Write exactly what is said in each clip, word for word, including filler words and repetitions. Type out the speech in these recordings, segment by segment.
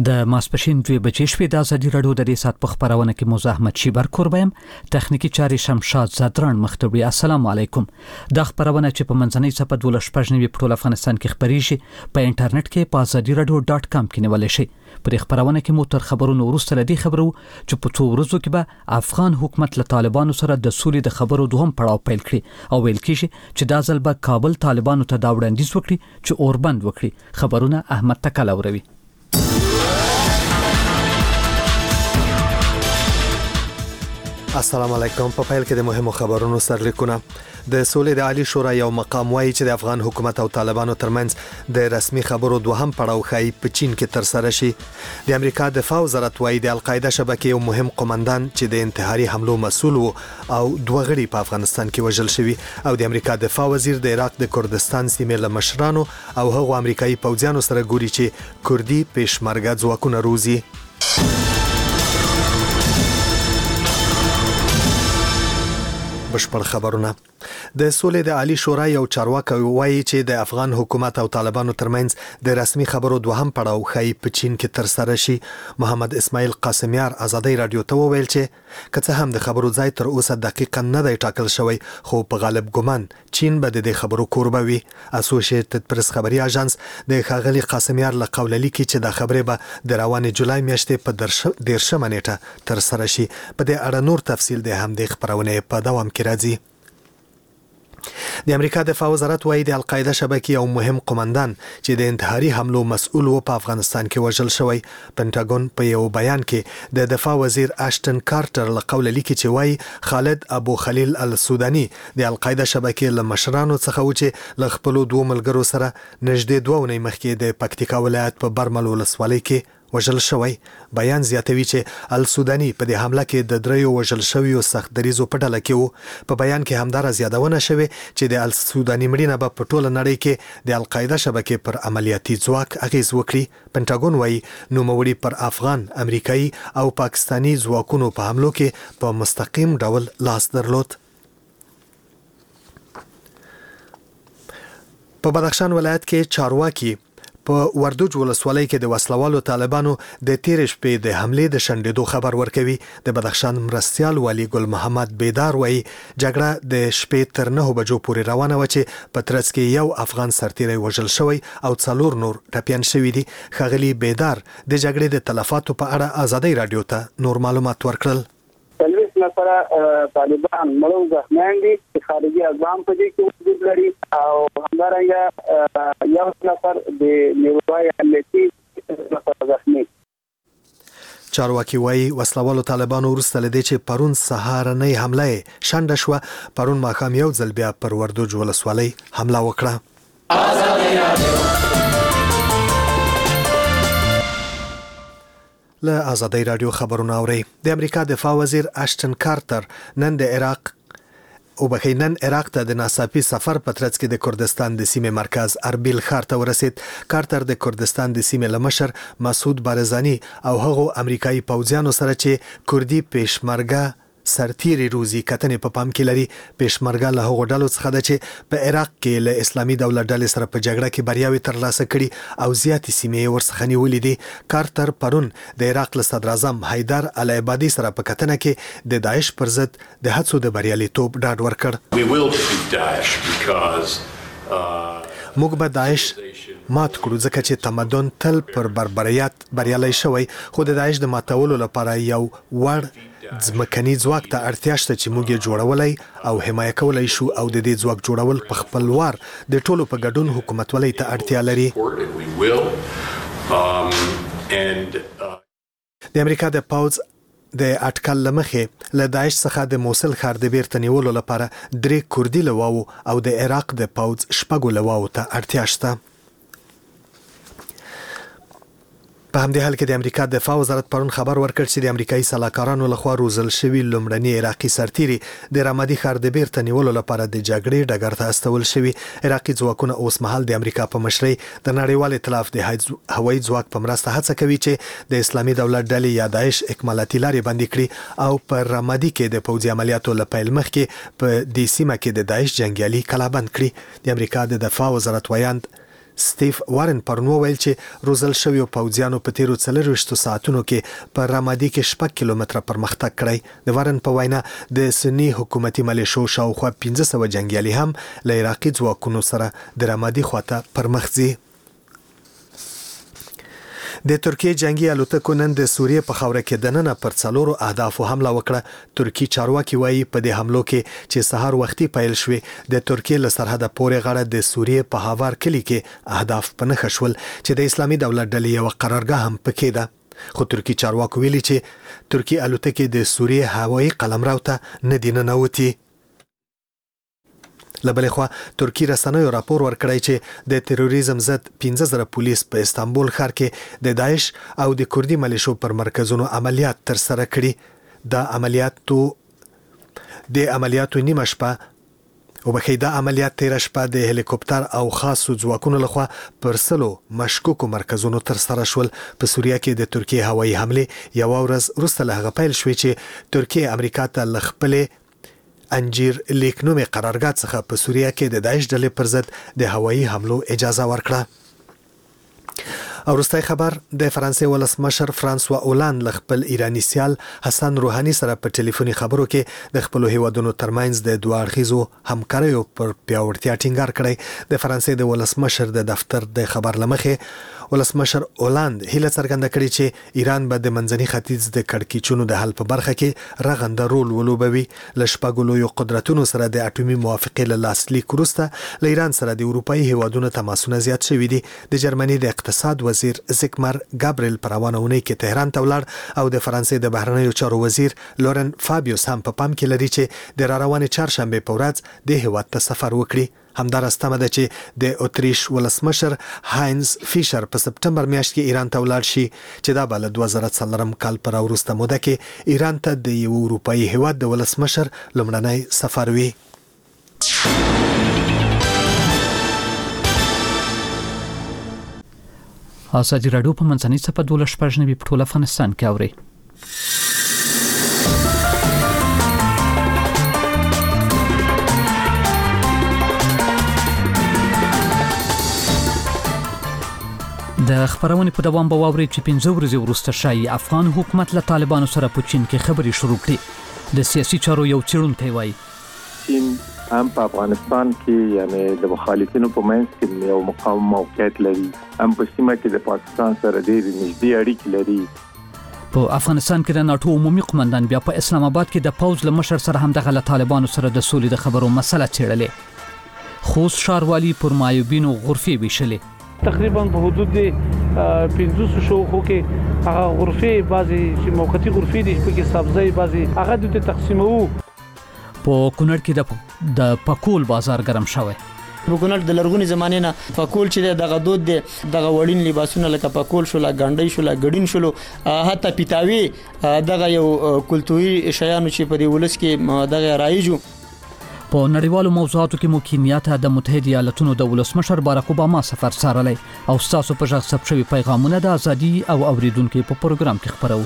د ماسپښین دوه بجې شوې د ازادي راډیو د دې سات په خبرونه کې موزه احمد شیبر کوربم تخنیکی چاري شمشاد زادران مختوی. السلام علیکم. د خبرونه چې په منځنۍ صفحه د لشپژنوي په ټول افغانستان کې خبريږي په انټرنیټ کې په ازادي راډیو ډاټ کام کې نیول شي. پر خبرونه کې مو تر خبرونو وروسته لدی خبرو چې په څو ورځو کې به افغان حکومت له طالبانو سره د سولې د خبرو دوهم پړاو پیل کړي او ویل کېږي چې دا ځل به کابل طالبانو ته دا وړاندیز وکړي چې اوربند وکړي. خبرونه احمد تکلاوروي. السلام علیکم. په پیل کې د مهمو خبرونو سرلیکونه. د سولې د عالی شورا یو مقام وایي چې د افغان حکومت او طالبانو ترمنځ د رسمي خبرو دوهم پړاو خای په چین کې تر سره شي. د امریکا دفاع وزارت وایي د القاعده شبکې یو مهم قومندان چې د انتحاري حملو مسؤل وو او دوه غړي په افغانستان کې وژل شوي او د امریکا دفاع وزیر د عراق د کردستان سیمې له مشرانو او هغو امریکایي پوځیانو سره ګوري چې کردي پېشمرګه ځواکونه روزي. بشپړ خبرونه. د سولې د عالی شورا یو چارواکي وایي چې د افغان حکومت او طالبانو ترمنځ د رسمي خبرو دوهم پړاو خای په چین کې تر سره شي. محمد اسماعیل قاسمیار ازادي رادیو ته وویل چې کڅه هم د خبرو ځای تر اوسه دقیقاً نه دی ټاکل شوی خو په غالب ګمان چین به د خبرو کوربه وي. اسوسییټډ پریس خبري اژانس د خاغلی قاسمیار له قوله لیکي چې د خبرې به د روانې جولای میاشتې په دیرشمه نیټه تر سره شي. په دې اړه نور تفصیل د همدې خبرونه په دوام کې راځي. د امریکا دفاع وزارت وایي د القاعده شبکې یو مهم قومندان چې د انتحاري حملو مسؤل و په افغانستان کې وژل شوی. پنټاګون په یو بیان کې د دفاع وزیر اشټن کارټر له قوله لیکي چې وایي خالد ابو خلیل السوداني د القاعده شبکې له مشرانو څخه و چې له خپل دوه ملګرو سره نږدې دوه ونې مخکې د پکتیکا ولایت په برمل ولسوالۍ کې وژل شوی. بیان زیاتوي چې السوداني په دې حمله کې د دریو وژل شویو سخت دریزو په ډله کې وو. په بیان کې همدار زیادونه شوه چې د السوداني مړینه به په ټوله نړۍ کې د القاعده شبکې پر عملیاتي ځواک اغیز وکړي. پنټاګون وایي نوموړي پر افغان، امریکایي او پاکستاني ځواکونو په حملو کې په مستقیم ډول لاس درلود. په بدخشان ولایت کې چارواکي په وردوج ولسوالۍ کې د وسلوالو طالبانو د تیر شپې د حملې د شنډېدو خبر ورکوي. د بدخشان مرستيال والي ګل محمد بیدار وایي جګړه د شپې تر نه بجو پورې روانه و چې په ترڅ کې یو افغان سرتیری وژل شوی او څلور نور ټپيان شوي دي. خغلی بیدار د جګړې د تلفاتو په اړه ازادي رادیو ته نور معلومات ورکړل. تلويث نفره طالبان مړو زخمیان دي چې خارجي اقوام په دې کې وجود لري او همدارنګه یو نفر د نیروي امنیتي نفر زخمی. چارواکي وایي وسلوالو طالبانو وروسته لدې چې پرون سهارنۍ حمله شنډه شوه پرون ماښام یو ځل بیا پر وردوج ولسوالۍ حمله وکړه. ازادي رادیو له ازادي رادیو خبرونه اوري. د امریکا دفاع وزیر اشټن کارټر نن د عراق او بخینن عراق ته د ناڅاپي سفر په ترڅ کې د کردستان د سیمې مرکز اربیل ښار ته ورسید. کارټر د کردستان د سیمې له مشر مسعود بارزانی او هغو امریکایي پوځیانو سره چې کردي پېشمرګه سرتیری روزي کتنې په پام کې لري. پېشمرګه له هغو ډلو څخه ده چې په عراق کې له اسلامي دولت ډلې سره په جګړه کې بریاوي ترلاسه کړي او زیاتې سیمې ورڅخه نیولې دي. کارټر پرون د عراق له صدر اعظم حیدر العبادي سره په کتنه کې د داعش پر ضد د هڅو د بریالیتوب ډاډ ورکړ. موږ به داعش مات کړو ځکه چې تمدن تل پر بربریت بریالي شوی خو د داعش د ماتولو لپاره یو وړ ځمکني ځواک ته اړتیا شته چې موږ یې جوړولای او حمایه کولای شو او د دې ځواک جوړول په خپل وار د ټولو په ګډون حکومتولۍ ته اړتیا لري. د امریکا د پوځ د اټکل لمخې له داعش څخه د موصل ښار د بیرته نیولو لپاره درې کردي لواو او د عراق د پوځ شپږو لواو ته اړتیا شته. په همدې حال کې د امریکا دفاع وزارت پرون خبر ورکړ چې د امریکایي سلاکارانو لخوا روزل شوی لومړنی عراقي سرتیری د رمادي ښار د بیرته نیولو لپاره د جګړې ډګر ته استول شوی. عراقي ځواکونه اوس مهال د امریکا په مشرۍ د نړیوال ائتلاف د هوایي ځواک په مرسته هڅه کوي چې د اسلامي دولت ډلې یا داعش اکمالاتي لارې بندي کړي او په رمادي کې د پوځي عملیاتو له پیل مخکې په دې سیمه کې د داعش جنګیالي کلابند کړي. د امریکا د دفاع وزارت وایاند سټیف وارن پرونو ویل چې روزل شویو پوځیانو په تیرو څلرویشتو ساعتونو کې په رامادي کې شپږ کیلومتره پرمختګ کړی. د وارن په وینا د سنی حکومتي ملیشو شاوخوا پنځه سوه جنګیالي هم له عراقي ځواکونو سره د رامادي خواته پرمخ ځي. د ترکیه جنگي الوتکو نن د سوریې په خاوره کې دننه پر څلورو اهدافو حمله وکړه. ترکی چارواکي وایي په دې حملو کې چې سهار وختي پیل شوې د ترکیه له سرحده پورې غاړه د سوریې په هاوار کلي کې اهداف په نښه شول چې د اسلامي دولت ډلې یوه قرارګاه هم پکې ده. خو ترکی چارواکو ویلي چې ترکی الوتکې د سوریې هوایي قلمرو ته نه دي ننوتي. لبلې خوا ترکی رسنیو راپور ورکړی چې د تروریزم ضد پنځه زره پولیس په استانبول ښار کې د داعش او د کوردي ملیشو پر مرکزونو عملیات ترسره کړي. دا عملیاتو د عملیاتو نیمه شپه او بخې دا عملیات تیر شپه د هلیکوپټر او خاصو ځواکونو لخوا پر سلو مشکوکو مرکزونو ترسره شول. په سوریه کې د ترکیه هوایي حمله یو ورځ وروسته له هغه پیل شوې چې ترکیه امریکا ته ل خپلې انجیر لیکنومې قرارګاه څخه په سوریه کې د داعش ډلې پر ضد د هوایي حملو اجازه ورکړه. او وروستی خبر د فرانسې ولسمشر فرانسوا اولاند له خپل ایراني سیال حسن روحاني سره په ټلیفوني خبرو کې د خپلو هیوادونو ترمنځ د دوه اړخیزو همکاریو پر پیاوړتیا ټینګار کړی. د فرانسې د ولسمشر د دفتر د خبر له مخې ولسمشر اولاند هیله څرګنده کړې چې ایران به د منځني ختیځ د کړکېچونو د حل په برخه کې رغنده رول ولوبوي. له شپږو لویو قدرتونو سره د اټومي موافقې له لاسلیک وروسته له ایران سره د اروپایي هیوادونو تماسونه زیات شوي دي. د جرمني د اقتصاد وزیر زیګمر ګابریل په روانه اونۍ کې تهران ته ولاړ او د فرانسې د بهرنیو چارو وزیر لورن فابیوس هم په پام کې لري چې د راروانې چهارشنبې په ورځ د هیواد ته سفر وکړي. همدارس تمه ده چې د اتریش ولسمشر هاینز فیشر په سپټمبر میاشت کې ایران ته ولاړ شي چې دا به له دوه زره څلورم کال پر وروسته موده کې ایران ته د یو اروپایي هیواد د ولسمشر لومړنی سفر وي. ازادي راډیو په منځنۍ څپه دولس شپږ نوي په ټول افغانستان کې اوري. د خبرونې په دوام به واوري چې پنځه ورځې وروسته شایي افغان حکومت له طالبانو سره په چین کې خبرې شروع کړي. د سیاسي چارو یو څېړونکی وایي چین هم په افغانستان کې یعنی د مخالفینو په منځ کې یو مقام موقعیت لري، هم په سیمه کې د پاکستان سره ډېرې نږدې اړیکې لري. په افغانستان کې د ناټو عمومي قومندان بیا په اسلام آباد کې د پوځ له مشر سره هم دغه له طالبانو سره د سولې د خبرو مسله څېړلې. خوست ښاروالي پر معیوبینو غرفې ویشلې. تقریبا په حدود پنځوس شاوخوا کې هغه غرفې بعضي چې موقتي غرفې دي په کې سبزی بعضي هغه د تقسیمو. په کونړ کې د د پکول بازار ګرم شوی. په کونړ د لرغونی زمانې نه پکول چې دغه دود دی دغه وړین لباسونه لکه پکول شو لا ګنډۍ شو لا ګډین شو حتی پیتاوي دغه یو کلتوري شیانو چې په دې ولس کې دغه رایجو. په نړیوالو موضوعاتو کې مو کینیا ته د متحده ایالاتونو د ولسمشر باراک اوباما سفر څارلی او ستاسو په غږ ثبت شوي پیغامونه د ازادي او اوریدونکو په پروګرام کې خبرو.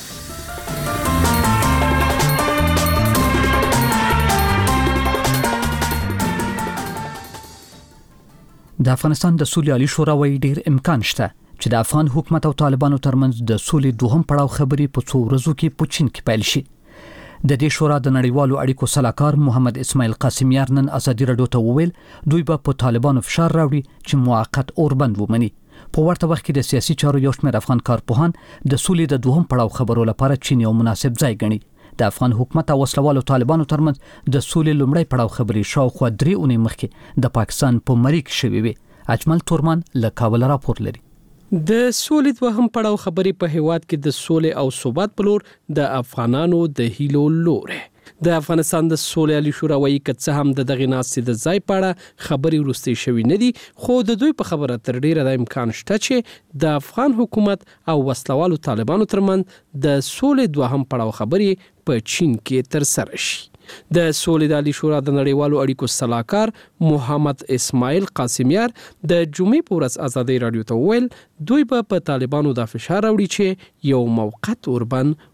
د افغانستان د سولې عالی شورا وایي ډیر امکان شته چې د افغان حکومت او طالبانو ترمنځ د سولې دوهم پړاو خبرې په څو ورځو کې په چین کې پیل شي. د دې شورا د نړیوالو اړیکو سلاکار محمد اسماعیل قاسمیار نن ازادي راډیو ته وویل دوی به په طالبانو فشار راوړي چې موقت اوربند ومني. په ورته وخت کې د سیاسي چارو یو شمېر افغان کارپوهان د سولې د دوهم پړاو خبرو لپاره چین یو مناسب ځای ګڼي. د افغان حکومت او وسلوالو طالبانو ترمنځ د سولې لومړی پړاو خبرې شاوخوا درې اونۍ مخکې د پاکستان په مری کې شوې وي. اجمل تورمان له کابل راپور لري. د سولې دوهم پړاو خبرې په هیواد کې د سولې او ثبات په لور د افغانانو د هیلو لور. د افغانستان د سولې عالی شورا وایي که څه هم د دغه ناستې د ځای په اړه خبرې وروستۍ شوي نه دي، خو د دوی په خبره تر ډیره د امکان شته چې د افغان حکومت او وسلوالو طالبانو ترمنځ د سولې دوهم پړاو خبرې په چین کې ترسره شي. د سولې د عالی شورا د نړیوالو اړیکو سلاکار محمد اسماعیل قاسمیار د جمعې په ورځ ازادي راډیو ته وویل دوی به په طالبانو د فشار راوړي چې یو موقت اوربند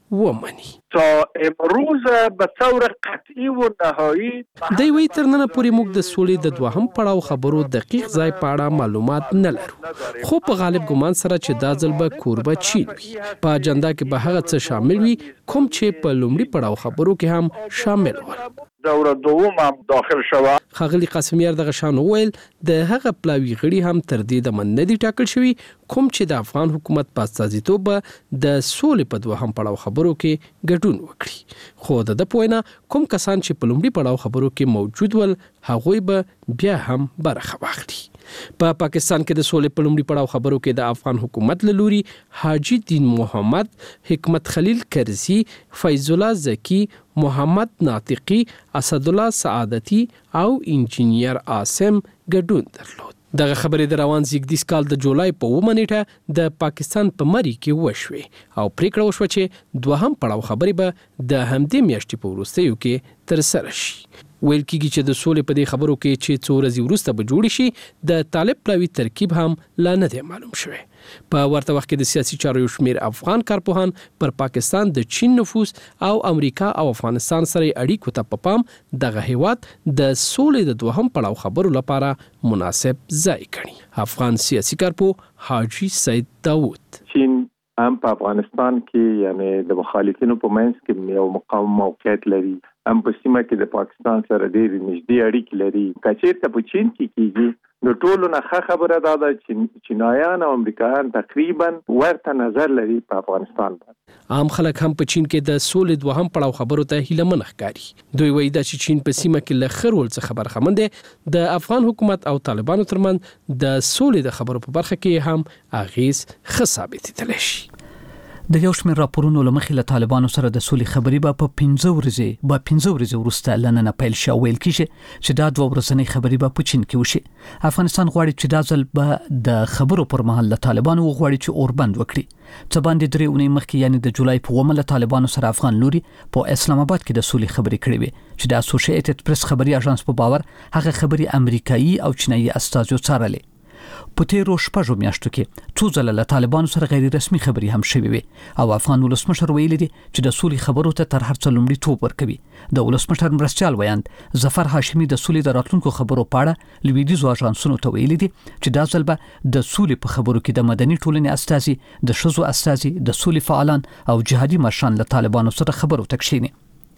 ومني. تا امروز به طور قطعی و نهایی د وی ترننه پورې موږ د سولې د دوهم پړاو خبرو دقیق ځای په اړه معلومات نه لرو، خو په غالب ګمان سره چې دا ځل به کوربه چین وي. په اجنډا کې به هغه څه شامل وي کوم چې په لومړي پړاو خبرو کې هم شامل ول. دوره دوم هم داخل شوه. ښاغلي قاسمیار دغه شان وویل د هغه پلاوي غړي هم تر دې د من نه دي ټاکل شوي کوم چې د افغان حکومت په استازیتوب د سولې په دوهم پړاو خبرو کې ګډون وکړي. خو د د پوینا کوم کسان چې په لومړي پړاو خبرو کې موجود ول هغوی به بیا هم برخه واخلي. په پا پاکستان کې د سولې په لومړي پړاو خبرو کې د افغان حکومت له لوري حاجی دین محمد، حکمت خلیل کرزی، فیض الله زکی، محمد ناطقی، اسدالله سعادتی او انجینیر عاصم ګډون درلود. دغه خبرې د روان زیږدیز کال د جولای په اوومه نیټه د پاکستان په مری کې وشوې او پریکړه وشوه چې دوهم پړاو خبرې به د همدې میاشتې په وروستیو کې ترسره شي. ویل کېږي چې د سولې په دې خبرو کې چې څو ورځې وروسته به جوړ شي د طالب پلاوي ترکیب هم لا نه دی معلوم شوی. په ورته وخت کې د سیاسي چارو یو شمېر افغان کارپوهان پر پاکستان د چین نفوذ او امریکا او افغانستان سره اړیکو ته په پام دغه هیواد د سولې د دوهم پړاو خبرو لپاره مناسب ځای ګڼي. افغان سیاسي کارپوه حاجی سید داوود: چین هم په افغانستان کې یعنی د مخالفینو په منځ کې یو مقام موقعیت لري، هم په سیمه کې د پاکستان سره ډېرې نږدې اړیکې لري. که چېرته په چین کې کېږي نو ټولو نه ښه خبره دا ده چې چینایان او امریکایان تقریبا ورته نظر لري په افغانستان باندې. عام خلک هم په چین کې د سولې دوهم پړاو خبرو ته هیله من ښکاري. دوی وایي دا چې چین په سیمه کې له ښه رول څخه برخمن دی، د افغان حکومت او طالبانو ترمنځ د سولې د خبرو په برخه کې هم اغیز ښه ثابتېدلی شي. د یو شمېر راپورونو له مخې له طالبانو سره د سولې خبرې به په پنځه ورځې به پنځه ورځې وروسته له ننه پیل شي او ویل کېږي چې دا دوه ورځنۍ خبرې به په چین کې وشي. افغانستان غواړي چې دا ځل به د خبرو پر مهال له طالبانو وغواړي چې اوربند وکړي. څه باندې درې اونۍ مخکې یعنې د جولای په اوومه له طالبانو سره افغان لوري په اسلام آباد کې د سولې خبرې کړې وې چې د اسوسییټډ پریس خبري اژانس په باور هغه خبرې امریکایي او چینایي استازو څارلې. په تیرو شپږو میاشتو کې څو ځله له طالبانو سره غیر رسمي خبرې هم شوې وي او افغان ولسمشر ویلي دي چې د سولې خبرو ته تر هر څه لومړیتوب ورکوي. د ولسمشر مرستیال ویاند ظفر هاشمي د سولې د راتلونکو خبرو په اړه لویدیځو اژانسونو ته ویلي دي چې دا ځل به د سولې په خبرو کې د مدني ټولنې استازي، د ښځو استازي، د سولې فعالان او جهادي مشران له طالبانو سره خبرو ته کښیني.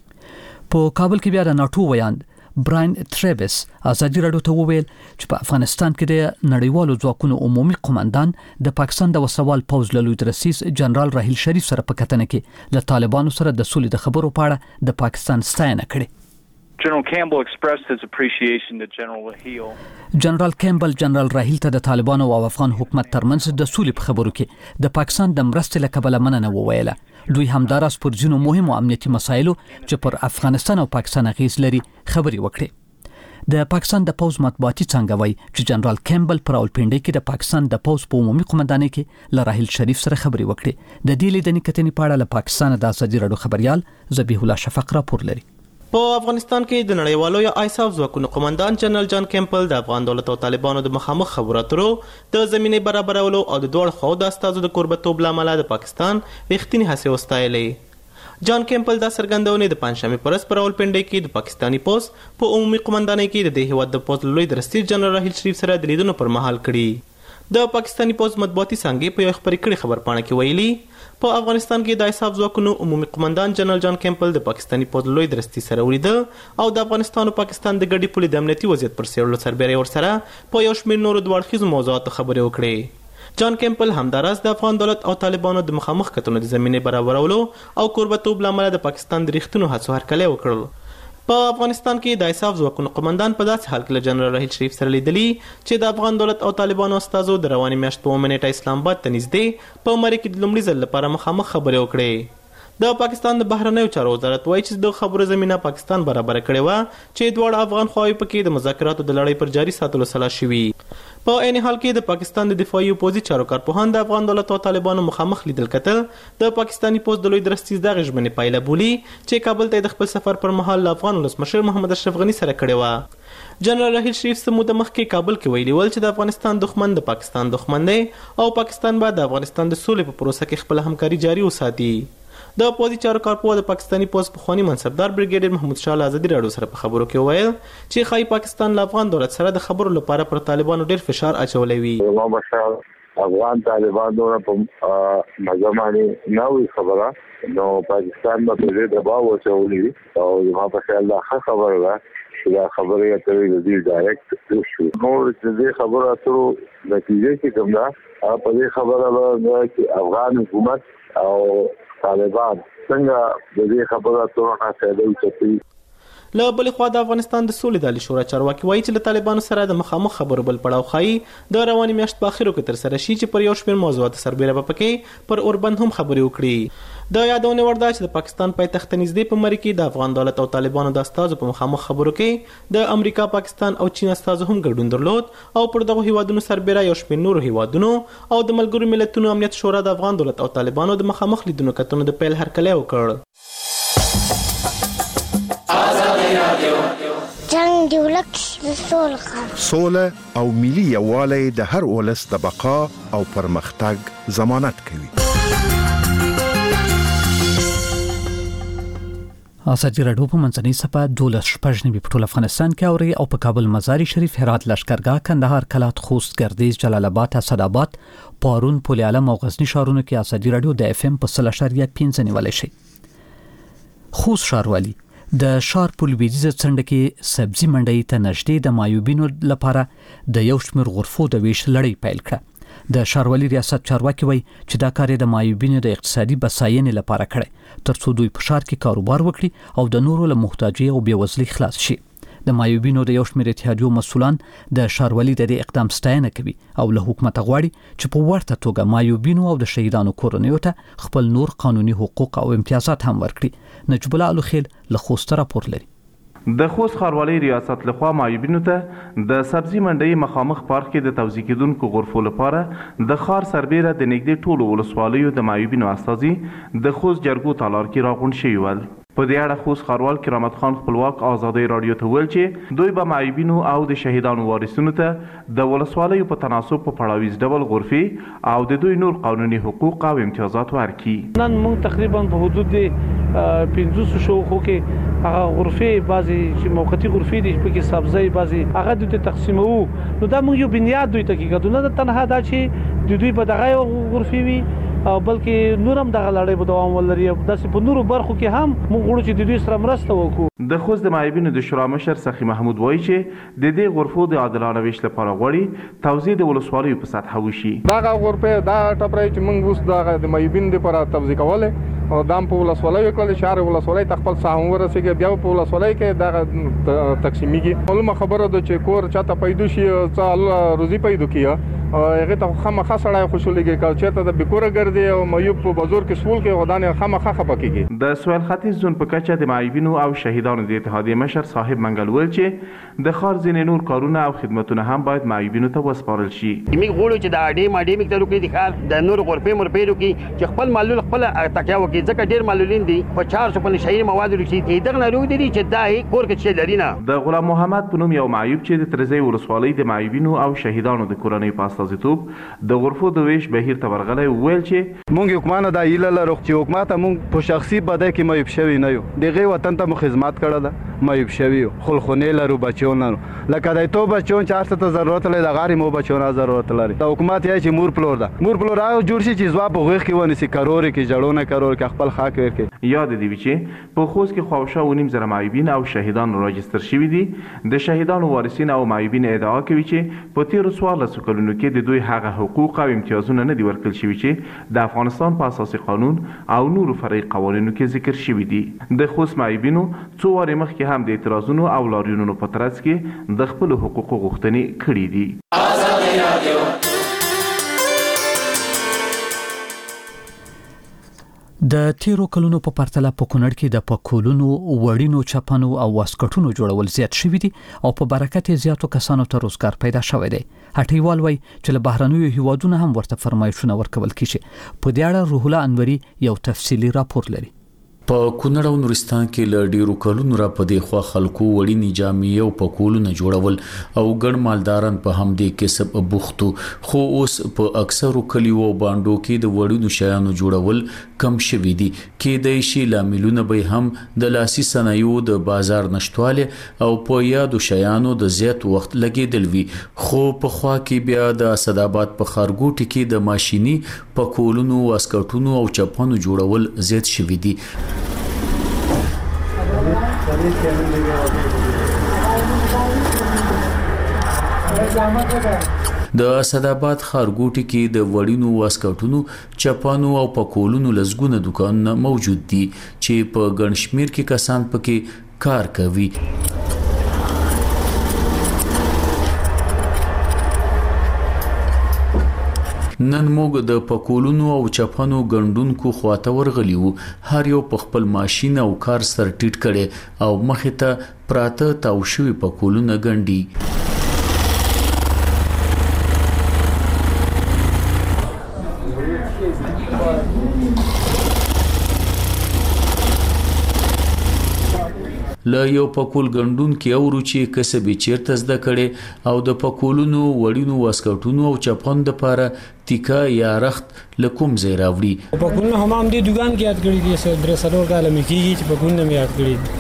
په کابل کې بیا د ناټو ویاند براین تریوس ازادي راډیو ته وویل چې په افغانستان کې د نړیوالو ځواکونو عمومي قومندان د پاکستان د وسوال پوز له لوی رئیس جنرال راحیل شریف سره په کتنه کې له طالبانو سره د سولې د خبرو په اړه د پاکستان ستاینه کړې. General Campbell expressed his appreciation to General Raheel. جنرال کیمبل جنرال راحیل ته د طالبانو او افغان حکومت ترمنځ د سولې په خبرو کې د پاکستان د مرستې له کبله مننه وویله. دوی همداراز پر ځینو مهمو امنیتي مسایلو چې پر افغانستان او پاکستان اغیز لري خبرې وکړې. د پاکستان د پوز مطبوعاتي څنګه وایي چې جنرال کیمبل پر راولپنډي کې د پاکستان د پوز په عمومي قومندانۍ کې له راحیل شریف سره خبرې وکړې. د دې لیدنې کتنې په اړه له پاکستان د ازادي راډیو خبريال ذبیح الله شفق راپور لري. په افغانستان کې د نړیوالو یا آیساف ځواکونو قومندان جنرال جان کیمپل د افغان دولت او طالبانو د مخامخ خبرو اترو د زمینې برابرولو او د دوړ خو د استازو د کوربتوب لامل د پاکستان رښتینی هڅې وستایلې. جان کیمپل دا څرګندونه د پنځشنبه پرس پر راولپنډي کې د پاکستانی پوز په عمومي قومندانۍ کې د هیواد د پوز لوی درستي جنرال راحیل شریف سره د لیدنو پر مهال کړي. د پاکستانی پوز مطبوعاتي څنګه په یو خبري کړي خبر پاڼه کې ویلي په افغانستان کې د آیساف ځواکونو عمومي قومندان جنرال جان کیمپل د پاکستانی پوز لوی درستي سره ولیدل او د افغانستان او پاکستان د ګډي پولې د امنیتي وضعیت پر سیرلو سربېره ور سره په یو شمېر نورو دوړخیزو موضوعاتو خبرې وکړې. جان کیمپل همداراز د افغان دولت او طالبانو د مخامخ کتنو د زمینې برابرولو او کوربتوب لامل د پاکستان د ریښتینو هڅو هرکلی وکړل. په افغانستان کې د آیساف ځواکونو قومندان په داسې حال کې له جنرال راحیل شریف سره لیدلی چې د افغان دولت او طالبانو استازو د رواني میاشت په اومه نیټه اسلام آباد ته نږدې په مری کې د لومړي ځل لپاره مخامخ خبرې وکړې. د پاکستان د بهرنیو چارو وزارت وایي چې د خبرو زمينه پاکستان برابر کړې و چې دواړه افغان خواوې پکې د مذاکراتو د لړۍ پر جاري ساتلو سلا شوي. په عین حال کې د پاکستان د دفاعي او پوځي چارو کارپوهان د افغان دولت او طالبانو مخامخ لیدل کتل د پاکستانی پوز د لوی درستیز د غژمنې پایله بولی چې کابل ته د خپل سفر پر مهال له افغان ولسمشر محمد اشرف غنی سره کړی و. جنرال راحیل شریف سمو د مخ کې کابل کې ویلي ول چې د افغانستان دښمن د پاکستان دښمن دی او پاکستان به د افغانستان د سولې په پروسه کې خپل همکاري جاري وساتي. د پوځي چارو کارپوه د پاکستاني پوځ پخوانی منصبدار بریګیډیر محمود شاه ازادي راډیو سره په خبرو کې وویل چې خای پاکستان له افغان دولت سره د خبرو لپاره پر طالبانو ډیر فشار اچولی وي. افغان طالبان دونه په مجموعي نوې خبره نو پاکستان په دې دباو اچولي او ما په خیال دا خبره ده چې دا خبره اترې د دې ډایرکټ شو نو د دې خبره اترو نتیجه کې کوم ده په دې خبره ده چې افغان حکومت او طالبان څنګه د دې خبره اترو نه فائدې چتي. له بلې خوا د افغانستان د سولې د عالی شورا چارواکي وایي چې له طالبانو سره د مخامخ خبرو بل پړاو ښایي د روانې میاشت په اخرو کې ترسره شي چې پر یو شمېر موضوعاتو سربیره به پکې پر اوربند هم خبرې وکړي. د یادونه وړ ده چې د پاکستان پایتخت نږدې په مری کې د افغان دولت او طالبانو د استازو په مخامخ خبرو کې د امریکا، پاکستان او چین استازو هم ګډون درلود او پر دغه هیوادونو سربیره یو شمېر نورو هیوادونو او د ملګرو ملتونو امنیت شورا د افغان دولت او طالبانو د مخامخ لیدونو کتنو د پیل هرکلی وکړ. جنگ دی ولک سوله سوله او ملي یووالی د هر ولس د بقا او پرمختګ ضمانت کوي. ازادي راډیو په منځنۍ صفه دولس شپږ نیمې په ټول افغانستان کې اوري او په کابل، مزار شریف، هرات، لشکرګاه، کندهار، کلات، خوست، ګردیز، جلال آباد، اسداباد، پارون، پل علم او غزنی ښارونو کې ازادي راډیو د اف ام په صفر اشاریه پنځه نیولای شي. خوست ښاروالي د ښار په لویدیځه څنډه کې سبزي منډۍ ته نږدې د مایوبینو لپاره د یو شمېر غرفو د ویش لړۍ پیل کړه. د ښاروالي ریاست چارواکي وایي چې دا کار د مایوبینو د اقتصادي بساینې لپاره کړی ترڅو دوی په ښار کې کاروبار وکړي او د نورو له محتاجۍ او بېوزلۍ خلاص شي. د مایوبینو د یو شمېر اتحادیو مسؤلان د ښاروالي د دې اقدام ستاینه کوي او له حکومت غواړي چې په ورته توګه مایوبینو او د شهیدانو کورنیو ته خپل نور قانوني حقوق او امتیازات هم ورکړي. نجیب الله الخیل له خوست راپور لري. د خوست ښاروالۍ ریاست لخوا مایوبینو ته د سبزي منډۍ مخامخ پارک کې د توزیع کېدونکو غرفو لپاره د ښار سربیره د نږدې ټولو ولسوالیو د مایوبینو استازي د خوست جرګو تالار کې راغونډ شوي ول. په دې اړه خوست ښاروال کرامت خان خپلواک ازادي راډیو ته ویل چې دوی به مایوبینو او د شهیدانو وارثینو ته د ولسوالیو په تناسب په پړاویز ډول غرفې او د دوی نور قانوني حقوق او امتیازات ورکړي. نن موږ تقریبا په حدود پنځوس شاوخوا کې هغه غرفې بعضې چې موقتي غرفې دي په کې سبزۍ بعضې هغه دوی ته تقسیموو. نو دا موږ یو بنیاد دوی ته کېږدو، نه تنها دا چې د دوی په دغه غرفې وي او بلکې نور هم دغه لړۍ به دوام ولري. داسې په نورو برخو کې هم موږ غواړو چې د دوی سره مرسته وکړو. د خوست د مایوبینو د شورا مشر سخي محمود وایي چې د دې غرفو د عادلانه ویش لپاره غواړي توزیع د ولسوالیو په سطحه وشي. دغه غرفې دا ټپرای چې موږ اوس دغه د مایوبینو لپاره توزیع کولې او دام په ولسوالیو کې شهر ولسوالۍ خپل ساهم ورسېږي، بیا په ولسوالۍ کې دغه تقسیمیږي. معلومه خبره ده چې کور چاته پیدا شي څه الله روزي پیدا کیه هغه ته خامخا سړی خوشحالېږي که چېرته د بېکوره ګرځي او مایوب په بازار کې سول کې غدانې خامخا خفه کېږي. د سویل ختیځ زون په کچه د مایوبینو او شهیدانو د اتحادیې مشر صاحب منګل ویل چې د ښار ځینې نور کارونه او خدمتونه هم باید مایوبینو ته وسپارل شي. موږ غواړو چې د اډې ماډې مقدار وکړي د ښار د نورو غرفې مرفې وکړي چې خپل معلول خپله تکیه وکړي، ځکه ډېر معلولین دي په چار سو په نشهیي موادو کې دغه ناروغ دي چې دا یې کور کې چې لري نه. د غلام محمد په نوم یو معیوب چې د ترزی ولسوالۍ د مایوبینو او شهیدانو د کورنۍ په استازیتوب د غرفو د ویش بهیر ته ورغلی ویل چې مونږ حکومت د ایله لرو چې حکومت مونږ په شخصي بدای کې مایوب شوی نه یو، دغه وطن ته مو خدمت کړه ده مایوب شوی یو، خلخونه لرو بچون لرو لکه د تو بچون چار ته ضرورت لري د غاری مو بچون ضرورت لري. د حکومت یې چې مور پلور ده مور پلور او جوړ شي چې ځواب غوښ کې ونی سي کرور کې جړونه کرور کې خپل خاک ورکې. یاد دی چې په خوست کې خواوشا و نیم زره مایوبین او شهیدان راجستر شوي دي. د شهیدانو وارثین او مایوبین ادعا کوي چې په تیرو څوارلسو کلونو کې د دوی هغه حقوق او امتیازونه نه دي ورکړل شوي چې د افغانستان په اساسي قانون او نورو فرعي قوانینو کې ذکر شوي دي. د خوست مایوبینو څو وارې مخکې هم د اعتراضونو او لاریونونو په ترڅ کې د خپلو حقوقو غوښتنې کړې دي. د تیرو کلونو په پرتله په کونړ کې د پکولونو، وړینو چپنو او واسکټونو جوړول زیات شوي دي او په برکت زیاتو کسانو ته روزګار پیدا شوی دی. هټیوال وایي چې له بهرنیو هیوادونو هم ورته فرمایشونه ورکول کیږي. په دې اړه روح الله انوري یو تفصیلي راپور لري. په کونړ او نورستان کې ل ډیرو کلونو را پدې خو خلکو وړي نجامي او پکولونه جوړول او ګڼ مالداران په همدې کسب بوختو خو اوس په اکثرو کلیو او باندو کې د وړینو شیانو جوړول کم شوي دي کېدای شي لاملونه به هم د لاسي صنایعو د بازار نشټواله او په یادو شیانو د زیات وخت لګیدل وي خو په خوا کې بیا د اسداباد په خارګوټي کې د ماشيني پکولونو واسکټونو او چپانو جوړول زیات شوي دي د اسداباد خارګوټي کې د وړینو واسکټونو چپانو او پکولونو لزګونه دکانونه موجود دي چې په ګڼ شمیر کې کسان پکې کار کوي نن موږ د پکولونو او چپانو ګندونکو خواته ورغلی وو هر یو په خپل ماشين او کار سر ټیټ کړي او مخه ته پراته تاو شوی پکولونه ګندي ل یو پکول ګندون کې اورو چې کسب چیرته زده کړي او د پکولونو وړینو واسکټونو او چپون د پاره تیکا یا رخت لکم زی راوړي پکولونه هم هم دې دکان کې یاد کړی دي سره درې سلور کاله مې کیږي چې پکولونه مې یاد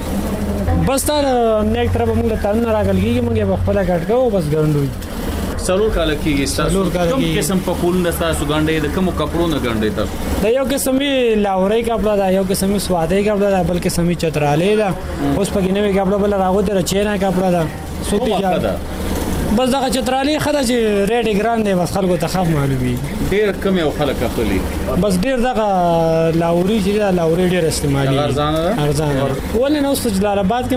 کړی بس تر نیک طرف موږ ته نه راغلګي موږ په خپل کټ کوو بس ګندوي سلور کال کېږي کوم قسم پکولونه تاسو ګنډې د کوم کپړو نه ګنډې تاسو دا یو قسمي لاوري کپڑا دا یو قسمي سوادي کپڑا دا بل قسمي چترالې دا اوس پکې نوې کپڑا بل راغو ته چینا کپڑا دا سوتي جا بس دا چترالې خدا چې ریټ ګران دی بس خلکو ته خاف معلومي ډیر کم یو خلک اخلي بس ډیر دا لاوري چې دا لاوري ډیر استعمالي ارزان ارزان ولې نو جلال آباد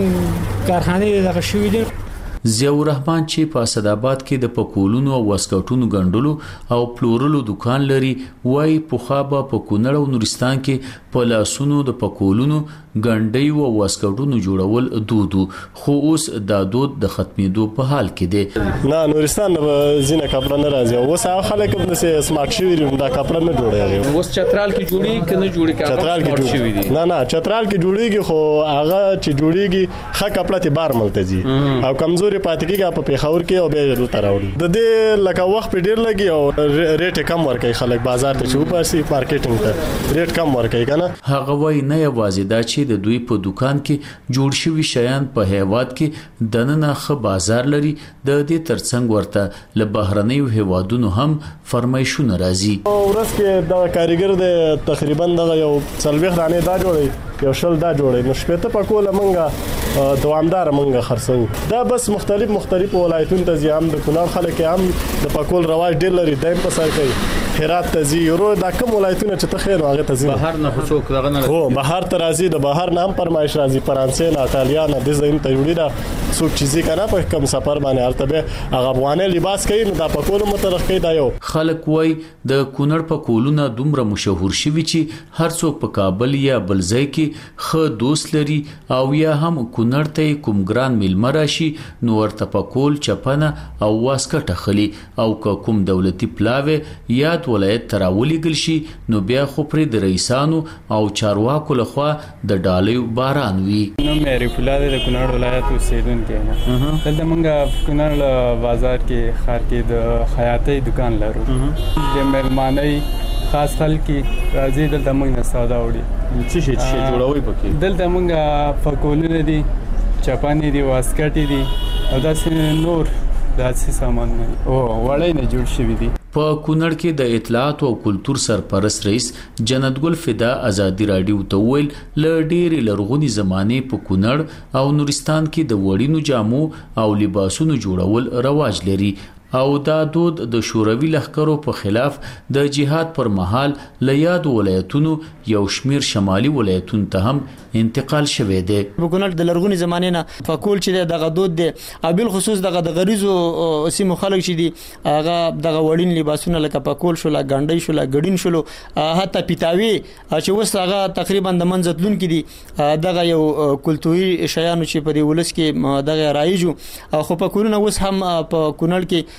کې کارخانه دا شوې دي ضیاء الرحمن چې په اسداباد کې د پکولونو او واسکټونو ګندلو او پلورلو دکان لري وای په خابه په کونړ او نورستان کې په لاسونو د پکولونو ګنډي او واسکټونو جوړول دودو خو اوس دا دود د ختمېدو په حال کې دی نه نورستان زینه کپڑا نه راځي اوس هغه خلک هم د سمارټ شوی دا کپڑا نه جوړي اوس چترال کې جوړي کنه جوړي کا چترال کې جوړي نه نه چترال کې جوړيږي خو هغه چې جوړيږي ښه کپڑا ته بار ملته دي او کمزوري پاتې کېږي په پیښور کې او به دلته راوړي د دې لکه وخت په ډیر لګي او ریټ کم ورکړي خلک بازار ته شو پارسي مارکیټینګ ته ریټ کم ورکړي کنه هغه وای نه یوازې دا چې د دوی په دکان کې جوړ شوی شیان په هیواد کې دننه خ بازار لري د دې ترڅنګ ورته له بهرنیو هیوادونو هم فرمایشونه راځي ورس کې د کاریګر د تقریبا د یو څلويخ دانې دا جوړي یو شل دا جوړي نو شپته په کوله منګه دوامدار منګه خرڅو دا بس مختلف مختلف ولایتونو ته ځي هم د کونړ خلک هم د پکول رواج ډیر لري دایم په سر کوي هرات ته ځي یورو دا کوم ولایتونه چې ته خیر هغه ته ځي بهر نه څوک دغه نه هو بهر ته راځي د بهر نام پرمایش راځي فرانسې نه ایتالیا نه د زین ته وړي دا څوک چې ځي کنه په کوم سفر باندې ارتبه هغه افغاني لباس کوي نو دا پکول مترخ کوي دا یو خلک وای د کونړ پکولونه دومره مشهور شوي چې هر څوک په کابل یا بل ځای کې خو دوست لري او یا هم کونړ ته کوم ګران میلمه راشي نو ورته پکول چپنه او واسکټ خلی او کوم دولتي پلاوي یا ولایت تراولي گل شي نو بیا خو پر د رئیسانو او چارواکو لخوا د ډالیو باران وی نو مې ریپولاده د کونړ ولایت اوسیدونکو نه دلته موږ کونړ بازار کې خار کې د خیاطۍ دکان لرو د مېلمانۍ خاص خلک راځي دلته موږ نه سودا وړي چې شي چې جوړوي پکې دلته موږ پکولونه دي چپانې دي واسکټې دي او داسې نور داسې سامان نه او وړای نه جوړ شوی دي په کونړ کې د اطلاعات او کلچر سرپرست رئیس جنت ګل فدا ازادي رادیو ته ویل ل ډېری لرغونی زمانه په کونړ او نورستان کې د وړینو جامو او لباسونو جوړول رواج لري او دا دود د شوروي لښکرو په خلاف د جهاد پر مهال ل یاد ولایتونو یو شمیر شمالي ولایتونو ته هم انتقال شوه دی په کونړ د لرغونی زمانه نه فکول چې دغه دود دی او بل خصوص دغه د غریزو سیمو خلک چې دي هغه دغه وړین لباسونه لکه پکول شو لا ګنډي شو لا ګډین شو حتی پیتاوي چې وس هغه تقریبا د منځتلون کې دي دغه یو کلتوري شیانو چې په دې ولس کې دغه رایجو خو په کورونه وس هم په کونړ کې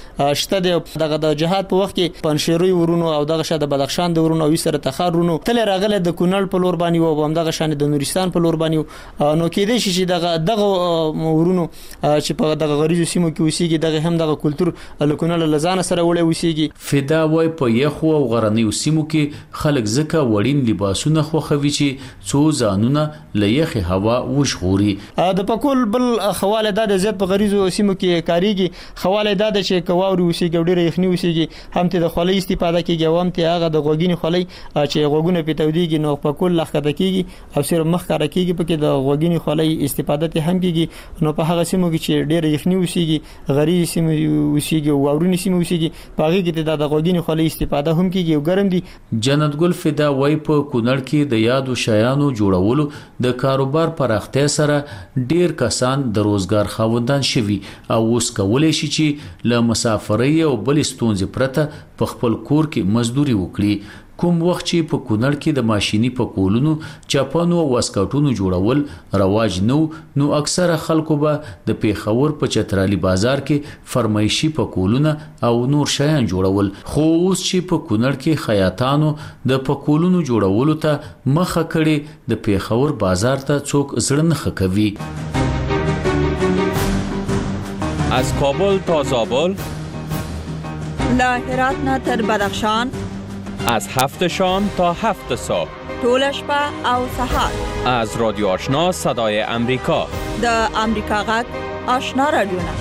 شته دغه د جهاد په وخت کې پنشيري ورونو او دغه شاده بدخشان د ورونو او سره تخارونو تل راغله د کونړ په لور باندې او هم دغه شان د نورستان په لور باندې نو کې دي چې دغه دغه ورونو چې په دغه غریزو سیمو کې اوسېږي دغه هم دغه کلچر لکونل لزان سره وړي اوسېږي. فدا وای په یخو او غرنیو سیمو کې خلک زکه وړین لباسونه خوخوي چې څو ځانونه لېخي هوا وشغوري. د پکول بل خواله د زیات په غریزو سیمو کې کاریږي خواله د چې کواوري اوسېږي ډېر یخني اوسېږي هم ته د خولې استفاده کیږي او هم ته هغه د غوګینې خولې چې غوګونه پټوديږي نو پکول لخته کیږي او سر مخ کار کیږي پکې د غوګینې خولې استفاده ته هم کیږي نو په هغه سیمو کې چې ډېر یخني اوسېږي غریزي سیمو اوسېږي او اورونی سیمو اوسېږي په هغه کې د غوګینې خولې استفاده هم کیږي او ګرم دي. جنت ګل فدا وای په کونړ کې د یادو شیانو جوړولو د کاروبار پراختیا سره ډیر کسان د روزګار خاوندان شوي او اوس کولای شي چې له مسافرۍ او بل ستونزې پرته په خپل کور کې مزدوري وکړي. کوم وخت چې په کونړ کې د ماشيني پکولونو چاپانو او واسکټونو جوړول رواج نو نو اکثره خلکو به د پیښور په چترالي بازار کې فرمایشي پکولونه او نور شیان جوړول خو اوس چې په کونړ کې خیاطانو د پکولونو جوړولو ته مخه کړي د پیښور بازار ته څوک زړه نه کوي. از کابل تا زابل، له هرات نه تر بدخشان، از هفت شام تا هفت صبح، طول شپه او سحر، از رادیو آشنا صدای امریکا، د امریکا غږ آشنا رادیو.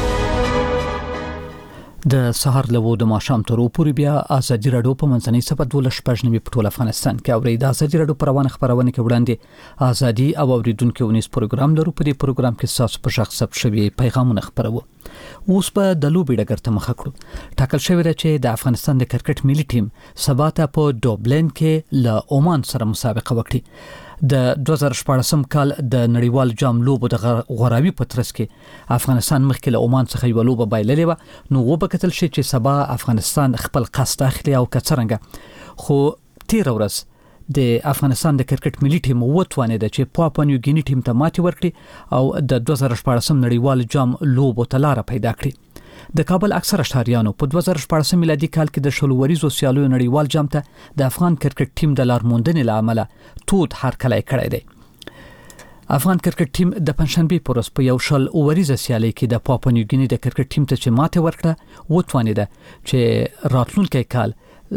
د سحر لوو د ماشام تر پورې بیا ازادي رادیو په منځنۍ صفه دولس شپږ په ټول افغانستان کې اوري. د ازادي رادیو پروانه خبرونه کې وړاندې ازادي او اوریدونکو ونیس پروګرام لرو. په دې پروګرام کې تاسو په شخص ثبت شوی پیغامونه خبرو. اوس په د لوبې ډګر ته مخ کړو. ټاکل شوی دی چې د افغانستان د کرکټ ملي ټیم سبا ته په ډوبلن کې له عمان سره مسابقه وکړي. د دوه زره شپږم کال د نړیوال جام لوبو د غوراوي په ترڅ کې افغانستان مخکې له عمان څخه یو لوبه بایللې و. نو وبکتل شي چې سبا افغانستان خپل قصد اخلي او کڅرنګ خو تیر ورځ د افغانستان د کرکټ ملي ټیم وټوانه د چې پاپا نیو ګینی ټیم ته ماتې ورکړي او د دوه زره شپږم نړیوال جام لوبو ته لار پیدا کړي. د کابل اکثره شهريانو په دوه زره شپږم میلادي کال کې د شلو وریزو سیالو نړیوال جام ته د افغان کرکټ ټیم د لار موندنې لامل تود هرکلی کړی دی. افغان کرکټ ټیم د پنځشنبه پر ورځ په یو شل وریزه سیالي کې د پاپا نیو ګینی د کرکټ ټیم ته چې ماته ورکړه وټوانه چې راتلونکي کال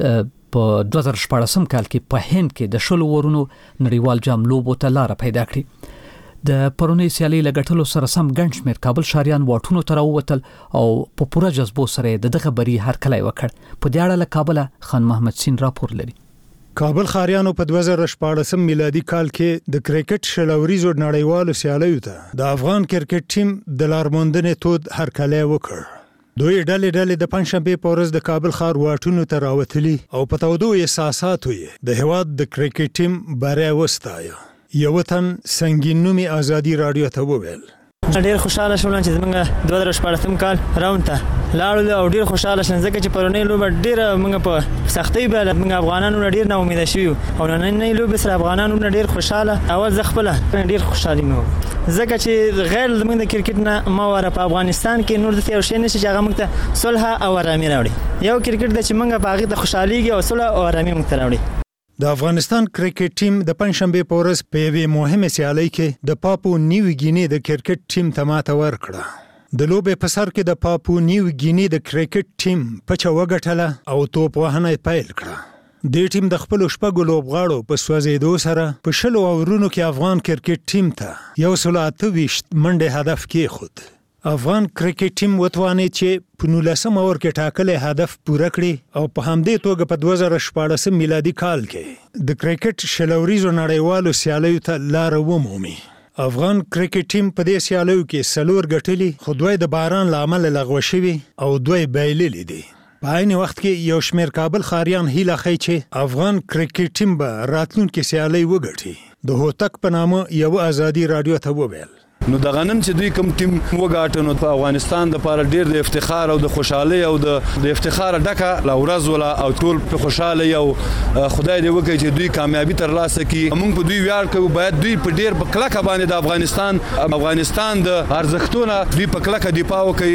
په دوه زره شپږم کال کې په هند کې د شلو ورونو نړیوال جام لوبو ته لار پیدا کړي. د پرونی سیالي لګټلو سره سم ګڼ شمېر کابل شهريان واټونو ته راووتل او په پوره جذبو سره د دغه بری هرکلی وکړ. په دې اړه له کابل خان محمد سین راپور لري. کابل خاریانو په دوه زره شپږم میلادي کال کې د کرکټ شلوريزو نړیوالو سیالیو ته د افغان کرکټ ټیم د لار موندنې تود هرکلی وکړ. دوی ډلې ډلې د پنځشنبه په ورځ د کابل ښار واټونو ته راوتلي او په تودو احساساتو یې د هواد د کرکټ ټیم بری وستایه. یو وطن سنگین نومي ازادي رادیو ته وویل ډېر خوشاله شوم چې موږ دوه زره شپږم کال راوند ته لاړو او ډېر خوشاله شوم ځکه چې پرونی لوبه ډېر موږ په سختۍ به موږ افغانانو ډېر نه امید شو او نن نه لوبه سره افغانانو ډېر خوشاله اول زه خپل ډېر خوشاله مو ځکه چې غیر موږ د کرکټ نه ما وره په افغانستان کې نور د یو شی نشي چې هغه موږ ته صلح او آرامي راوړي. یو کرکټ د چې موږ په هغه ته خوشاليږي او صلح او آرامي موږ ته راوړي. د افغانستان کرکټ ټیم د پنځشنبه په ورځ په یوې مهمه سیالۍ کې د پاپو نیو ګینی د کرکټ ټیم ته ماته ورکړه. د لوبې په سر کې د پاپو نیو ګینی د کرکټ ټیم پچه وګټله او توپ وهنه پیل کړه. د ټیم د خپل شپږو لوبغاړو په سوځېدو سره په شلو اورونو کې افغان کرکټ ټیم ته یو سل اته ویشت منډه هدف کېښود. افغان کرکټ ټیم وتوانید چې په نولسم اور کې ټاکلې هدف پوره کړي او په همدې توګه په دوه زره شپږم میلادي کال کې د کرکټ شلوريزو نړیوالو سیالیو ته لار ومومي. افغان کرکټ ټیم په دې سیالیو کې سلور ګټلي خو دوی د باران لامل لغوه شوي او دوی بایللي دي. په عین وخت کې یو شمېر کابل خاریان هیله کوي چې افغان کرکټ ټیم به راتلونکي سیالي وګټي. د هوتک په نامه یو ازادي رادیو ته وویل نو د غنن چې دوی کوم ټیم وګاټه نو په افغانستان د لپاره ډیر د افتخار او د خوشحالي او د افتخار ډکه لورز ولا او ټول په خوشاله او خدای دې وکړي چې دوی کامیابی ترلاسه کړي. موږ په دوی ویاړ کوو. باید دوی په ډیر په کلکه باندې د افغانستان افغانستان د ارزښتونو دوی په کلکه دفاع وکړي.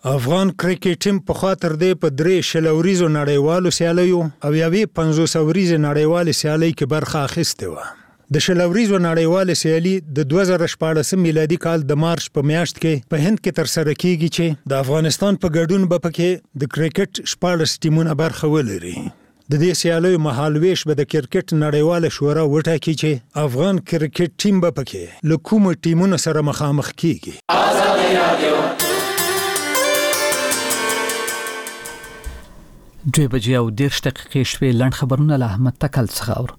افغان کرکټ ټیم په خاطر دی په درې شلوریزو نړیوالو سیالیو او یوې پنځوس اوریزو نړیوالې سیالۍ کې برخه اخیستې وه. د شلوریزو نړیوالې سیالي د دوه زره شپاړسم میلادي کال د مارچ په میاشت کې په هند کې ترسره کیږي چې د افغانستان په ګډون به پکې د کرکټ شپاړس ټیمونه برخه ولري. د دې سیالیو مهالویش به د کرکټ نړیواله شورا وټاکي چې افغان کرکټ ټیم به پکې له کومو ټیمونو سره مخامخ کیږي. دوی بجې او دېرش دقیقې شوې. لنډ خبرونه له احمد تکل څخه اورو.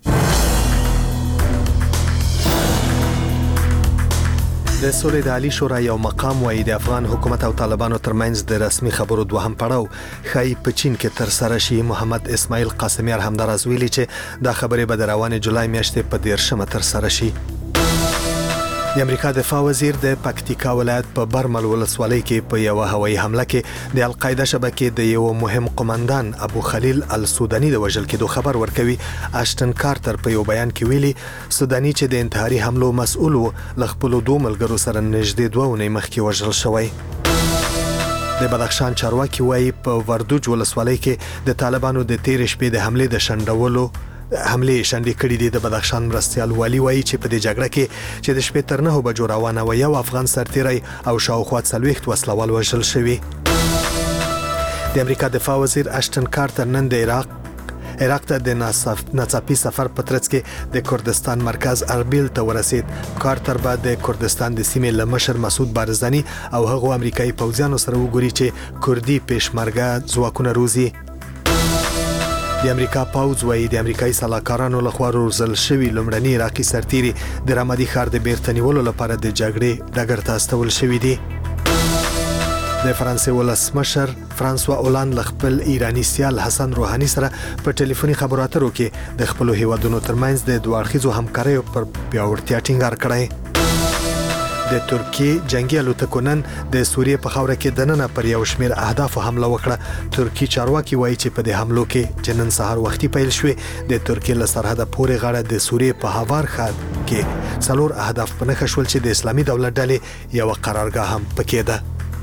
د سولې د عالی شورا یو مقام وایي د افغان حکومت او طالبانو ترمنځ د رسمي خبرو دوهم پړاو خای په چین کې تر سره شي. محمد اسماعیل قاسمیار همداراز ویلي چې دا خبرې به د روانې جولای میاشتې په دیرشمه تر سره شي. د امریکا دفاع وزیر د پکتیکا ولایت په برمل ولسوالۍ کې په یو هوایي حمله کې د القاعده شبکې د یو مهم قومندان ابو خلیل السودانی د وژل کېدو خبر ورکوي. اشتن کارتر په یو بیان کې ویلي سودانی چې د انتحاري حملو مسؤل و له خپلو دوه ملګرو سره نږدې دوه اونۍ مخکې وژل شوی. د بدخشان چارواکي وایي په وردوج ولسوالۍ کې د طالبانو د تېرې شپې د حملې د شنډولو حملې شنډې کړې دي. د بدخشان مرستیال والی وایي چې په دې جګړه کې چې د شپې تر نهو بجو روانه وه یو افغان سرتیری او شاوخوا څلوېښت وسلوال وژل شوي. د امریکا دفاع وزیر اشتن کارتر نن د عراق عراق ته د ناڅاپي سفر په ترڅ کې د کردستان مرکز اربیل ته ورسید. کارتر به د کردستان د سیمې له مشر مسعود بارزانی او هغو امریکایي پوځیانو سره وګوري چې کردي پېشمرګه ځواکونه روزي. د امریکا پوځ وایي د امریکایي سلاکارانو لخوا روزل شوي لومړني عراقي سرتیري د رمادي ښار د بیرته نیولو لپاره د جګړې ډګر ته استول شوي دي. د فرانسې ولسمشر فرانسوا اولاند له خپل ایراني سیال حسن روحاني سره په ټلیفوني خبرو اترو کې د خپلو هیوادونو ترمنځ د دوه اړخیزو همکاریو پر پیاوړتیا ټینګار کړی. د ترکیې جنگي الوتکو نن د سوریې په خاوره کې دننه پر یو شمېر اهدافو حمله وکړه. ترکی چارواکي وایي چې په دې حملو کې چې نن سهار وختي پیل شوې د ترکیې له سرحده پورې غاړه د سوریې په هوار ښار کې څلور اهداف په نښه شول چې د اسلامي دولت ډلې یوه قرارګاه هم پکې ده.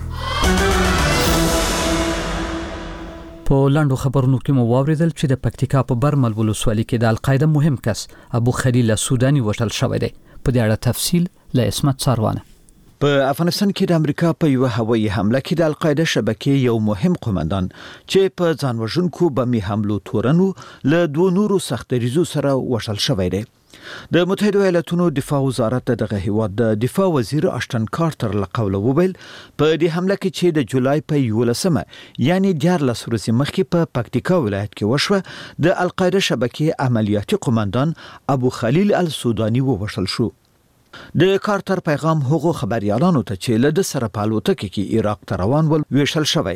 په لاندو خبرونو کې مو واوریدل چې د پکتیکا په برمل ولسوالۍ کې د القاعده مهم کس ابو خلیل السودانی وژل شوی دی. په دې اړه تفصیل له اسمت ساروانه. په افغانستان کې د امریکا په یو هوایي حمله کې د القاعده شبکې یو مهم قومندان چې په ځان وژونکو بمي حملو تورنو له دوه نورو سختریزو سره وژل شوی دی. د متحده ایالاتونو دفاع وزارت دغه هیواد د دفاع وزیر اشتن کارتر له قوله وویل په دې حمله کې چې د جولای په یولسمه یعنی دیارلس ورځې مخکې په پکتیکا ولایت کې وشوه د القاعده شبکې عملیاتي قومندان ابو خلیل السودانی ووژل شو. د کارتر پیغام هغو خبريالانو ته چې له سره په الوتکه کې عراق ته روان ول ویشل شوی.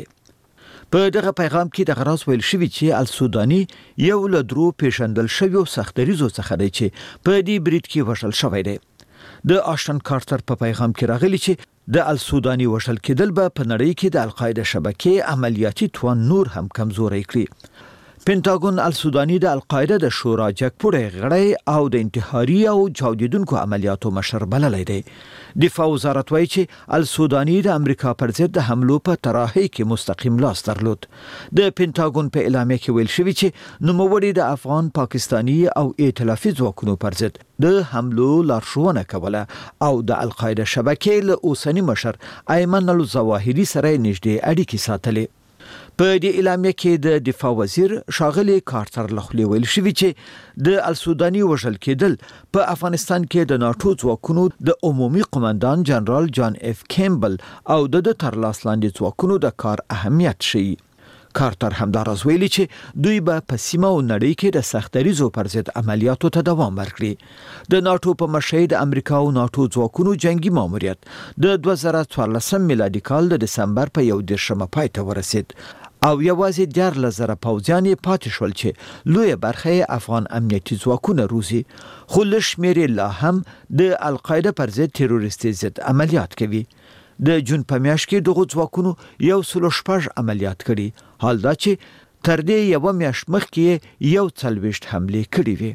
په دغه پیغام کې د غراس ویل شوی چې السودانی یو له درو پیژندل شوی سختریزو څخه دی چې په دې برید کې وژل شوی دی. د آشتن کارتر په پیغام کې راغلی چې د السودانی وژل کېدل به په نړۍ کې د القاعده شبکې عملیاتي توان نور هم کمزوري کړي. پینټاګون السودانی د القاعده د شورا جګپوړی غړی او د انتحاري او چاودیدونکو عملیاتو مشر بللی دی. دفاع وزارت وایي چې السودانی د امریکا پر ضد د حملو په طراحي کې مستقیم لاس درلود. د پینټاګون په اعلامیه کې ویل شوی چې نوموړي د افغان پاکستانی او ائتلافي ځواکونو پر ضد د حملو لارښوونه کوله او د القاعده شبکې له اوسنی مشر ایمن الظواهري سره نږدې اړیکې ساتلې. په دې اعلامیه کې د دفاع وزیر شاغلی کارتر لخوا ویل شوی چې د السودانی وژل کېدل په افغانستان کې د ناتو ځواکونو د عمومي قومندان جنرال جان اف کیمبل او د ترلاس لاندې ځواکونو د کار اهمیت شي. کارتر همداراز ویلي چې دوی به په سیمه او نړۍ کې د سختریزو پر ضد عملیاتو ته دوام ورکړي. د ناتو په مشهد امریکا او ناتو ځواکونو جنگي ماموریت د دوه زره څوارلسم میلادي کال د دسمبر په یو دیرشمه پای ته ورسید او یوازې دیارلس زره پوځیان پاتې شول چې لویه برخه افغان امنیتي ځواکونه روزي، خو لږ شمېر لا هم د القاعده پر ضد تروریستي ضد عملیات کوي. د جون په میاشت کې دغه ځواکونو یو سلو شپږ عملیات کړي، حال دا چې تر دې یو میاشت مخکې یو څلوېښت حملې کړې وي.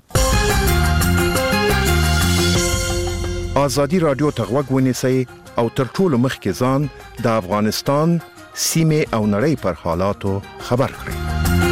ازادي رادیو ته غوږ ونیسئ او تر ټولو مخکې ځان د افغانستان سیمه او نړۍ پر حالاتو خبر کړي.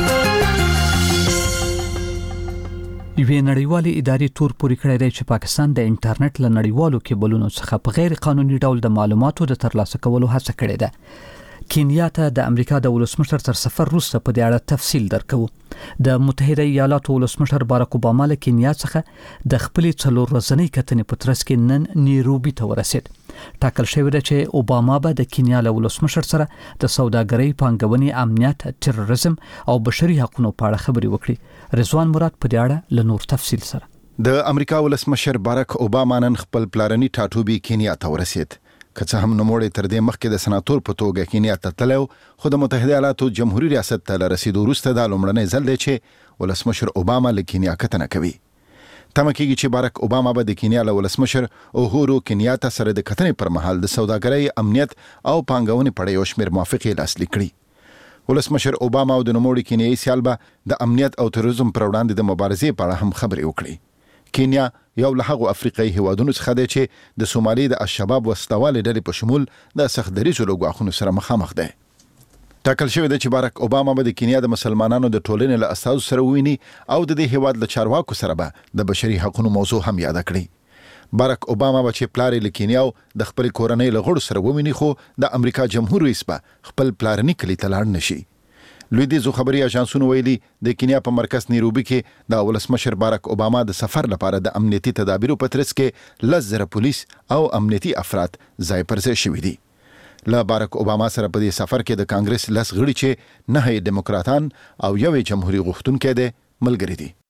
یوې نړیوالې ادارې تور پورې کړی دی چې پاکستان د انټرنیټ له نړیوالو کیبلونو څخه په غیر قانوني ډول د معلوماتو د ترلاسه کولو هڅه کړې ده. کینیا ته د امریکا د ولسمشر تر سفر وروسته په دې اړه تفصیل درکو. د متحده ایالاتو ولسمشر باراک اوباما له کینیا څخه د خپل څلور ورځنۍ کتنې په ترڅ کې نن نیروبي ته ورسید. ټاکل شوی دی چې اوباما به د کینیا له ولسمشر سره د سوداګرۍ، پانګونې، امنیت، تروریزم او بشري حقوقو په اړه خبرې وکړي. رضوان مراد په دې اړه له نور تفصیل سره. د امریکا ولسمشر باراک اوباما نن خپل پلارني ټاټوبي کینیا ته ورسید. که څه هم نوموړی تر دې مخکې د سناتور په توګه کینیا ته تللی، خو د متحده ایالاتو جمهوریت ریاست ته له رسیدو وروسته دا لومړنی ځل دی چې ولسمشر اوباما له کینیا کتنه کوي. تمه کېږي چې باراک اوباما به د کینیا له ولسمشر اوهورو کینیاتا سره د کتنې پر مهال د سوداګرۍ، امنیت او پانګونې په اړه یو شمېر موافقې لاسلیک کړي. ولسمشر اوباما او د نوموړي کینیایي سیال به د امنیت او تروریزم پر وړاندې د مبارزې په اړه هم خبرې وکړي. کینیا یو له هغو افریقایي هیوادونو څخه دی چې د سومالي د الشباب وسلوالې ډلې په شمول د سختدریځو له ګواښونو سره مخامخ دی. ټاکل شوی دی چې باراک اوباما به د کینیا د مسلمانانو د ټولنې له استازو سره وویني او د دې هیواد له چارواکو سره به د بشري حقوقو موضوع هم یاد کړي. باراک اوباما به چې پلار یې له کینیا او د خپل کورنۍ له غړو سره وویني، خو د امریکا جمهور رئیس به خپل پلارني کلي ته لاړ نشي. لویدیځو خبري اژانسونو ویلي د کینیا په مرکز نیروبي کې د ولسمشر باراک اوباما د سفر لپاره د امنیتي تدابیرو په ترڅ کې لس زره پولیس او امنیتي افراد ځای پر ځای شوي دي. له باراک اوباما سره په دې سفر کې د کانګرس لس غړي چې نه یې ډیموکراتان او یو یې جمهوریت غوښتونکي دي ملګري دي.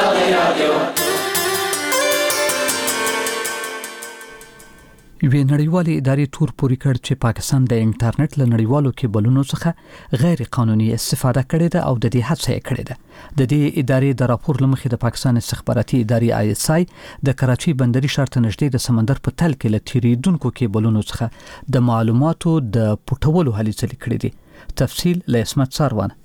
یوې نړیوالې ادارې تور پورې کړ چې پاکستان د انټرنیټ له نړیوالو کیبلونو څخه غیر قانوني استفاده کړې ده او د دې هڅه یې کړې ده. د دې ادارې د راپور لمخې د پاکستان استخباراتي ادارې آی اس آی د کراچۍ بندري ښار ته نږدې د سمندر په تل کې له تیریدونکو کیبلونو څخه د معلوماتو د پټولو هلې ځلې کړې دي. تفصیل له اسمت ساروان.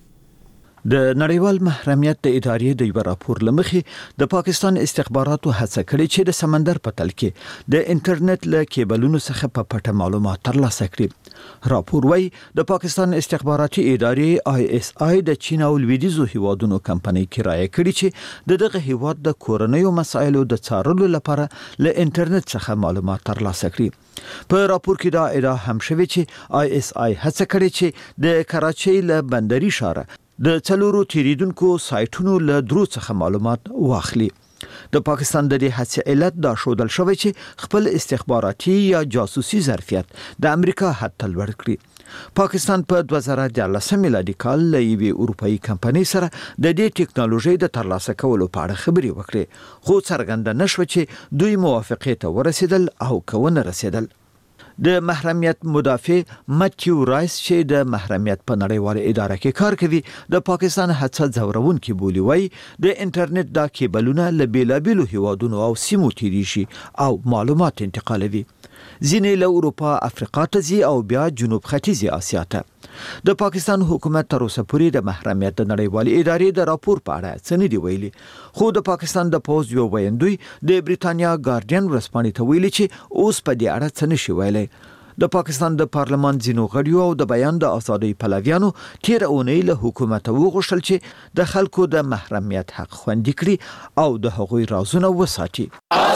د نړیوال محرمیت د ادارې د یو راپور لمخې د پاکستان استخباراتو هڅه کړې چې د سمندر په تل کې د انټرنیټ له کیبلونو څخه په پټه معلومات ترلاسه کړي. راپور وايي د پاکستان استخباراتي ادارې آی اس آی د چین او لویدیځو هیوادونو کمپنۍ کرایه کړي چې د دغه هیواد د کورنیو مسایلو د څارلو لپاره له انټرنیټ څخه معلومات ترلاسه کړي. په راپور کې دا ادعا هم شوې چې آی اس آی هڅه کړې چې د کراچۍ له بندري ښار د څلورو تیریدونکو سایټونو له درو څخه معلومات واخلي. د پاکستان د دې هڅې علت دا شودل شوی چې خپل استخباراتي یا جاسوسي ظرفیت د امریکا حد ته لوړ کړي. پاکستان په دوه زره دیارلس میلادي کال له یوې اروپאי کمپنۍ سره د دې ټکنالوژي د ترلاسه کولو په اړه خبرې وکړې، خو څرګنده نشوه چې دوی موافقې ته ورسېدل او کونه رسېدل. د محرمیت مدافع متیو رایس چې د محرمیت په نړیواله اداره کې کار کوي د پاکستان هڅه ځورونکې بولي، وایي د انټرنیټ دا کیبلونه له بیلابیلو هیوادونو او سیمو تیری شي او معلومات انتقالوي. ځینې له اروپا، افریقا ته ځي او بیا جنوب ختیځې اسیا ته. د پاکستان حکومت تر اوسه پورې د محرمیت د نړیوالې ادارې د راپور په اړه څه نه دی ویلي، خو د پاکستان د پوز یو ویندوی د بریتانیا ګارډین ورسپانې ته ویلي چې اوس په دې اړه څه نشي ویلي. د پاکستان د پارلمان ځینو غړیو او د بیان د ازادۍ پلویانو تیر اونۍ له حکومت وغوښتل چې د خلکو د محرمیت حق خوندي کړي او د هغوی رازونه وساتي.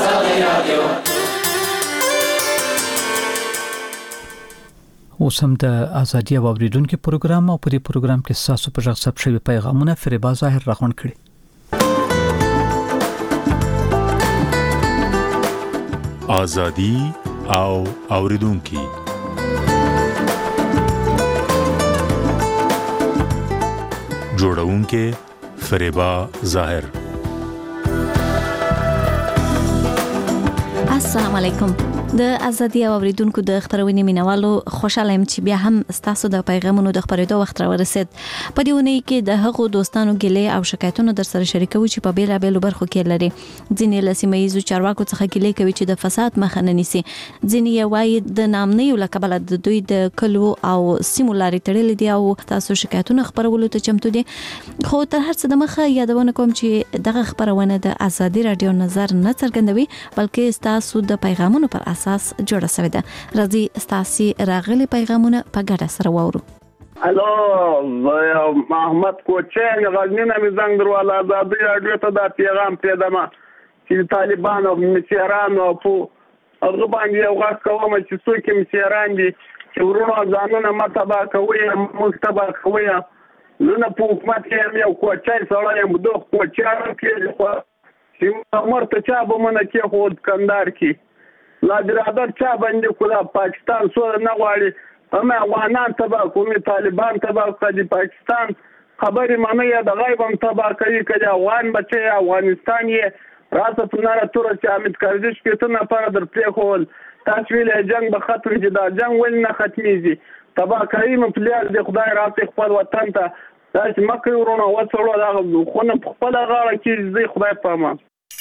اوس هم د ازادي او اوریدونکو پروګرام او په دې پروګرام کې تاسو په ځخ ثبت شوی پیغامونه فریبا ظاهر راغون کړي. ازادي او اوریدونکو جوړونکو فریبا ظاهر. السلام علیکم. د ازادي او اوریدونکو د خبرونې مینوالو خوشاله يم چې بیا هم تاسو د پیغامونو د خبرېدو وخت را ورسید. په دې ونې کې د هغو دوستانو ګلې او شکایتونه در سره شریکو چې په بیل بیل برخو کې لري. ځینې لسیمایي چارواکو څخه ګلې کوي چې د فساد مخه نه نیسي، ځینې وايي د نامنیو لکبل د دوی د کلو او سیمو لارې تړلې دي او تاسو شکایتونه خبرولو ته چمتو دي. خو تر هر څه د مخه یادونه کوم چې دغه خبرونه د ازادي رادیو نظر نه څرګندوي، بلکې تاسو د پیغامونو پر اساس جوړه شوې ده. راځي ستاسي راغلي پیغامونه په ګډه سره وورو. الو محمد کوچین غزنی نه می زنګ درواله آزادي راډیو ته دا پیغام پیدامه چې طالبان او مسیران او په هغه باندې یو غږ کوم چې څوک مسیران دي چې ورونو ځانونه متبا کوي مستبا کوي نو په حکومت کې یو کوچای سره یو دوه کوچای کې خو چې مرته چا به منه کې خو کندار کې لا برادر چا باندې کولا پاکستان سره نه غواړي هم افغانان تبا کومي طالبان تبا کوي پاکستان خبرې معنی یا د غیب هم تبا کوي کله افغان بچي افغانستان یې راسه پناره تور چې امید کارځش کې ته نه پر در پلی خول تاسو ویل جنگ به ختم دي دا جنگ ول نه ختميږي تبا کوي مې پلیار د خدای راته خپل وطن ته تاسو مکه ورونه وڅړو دا خو نه خپل غاړه کې زی خدای پامه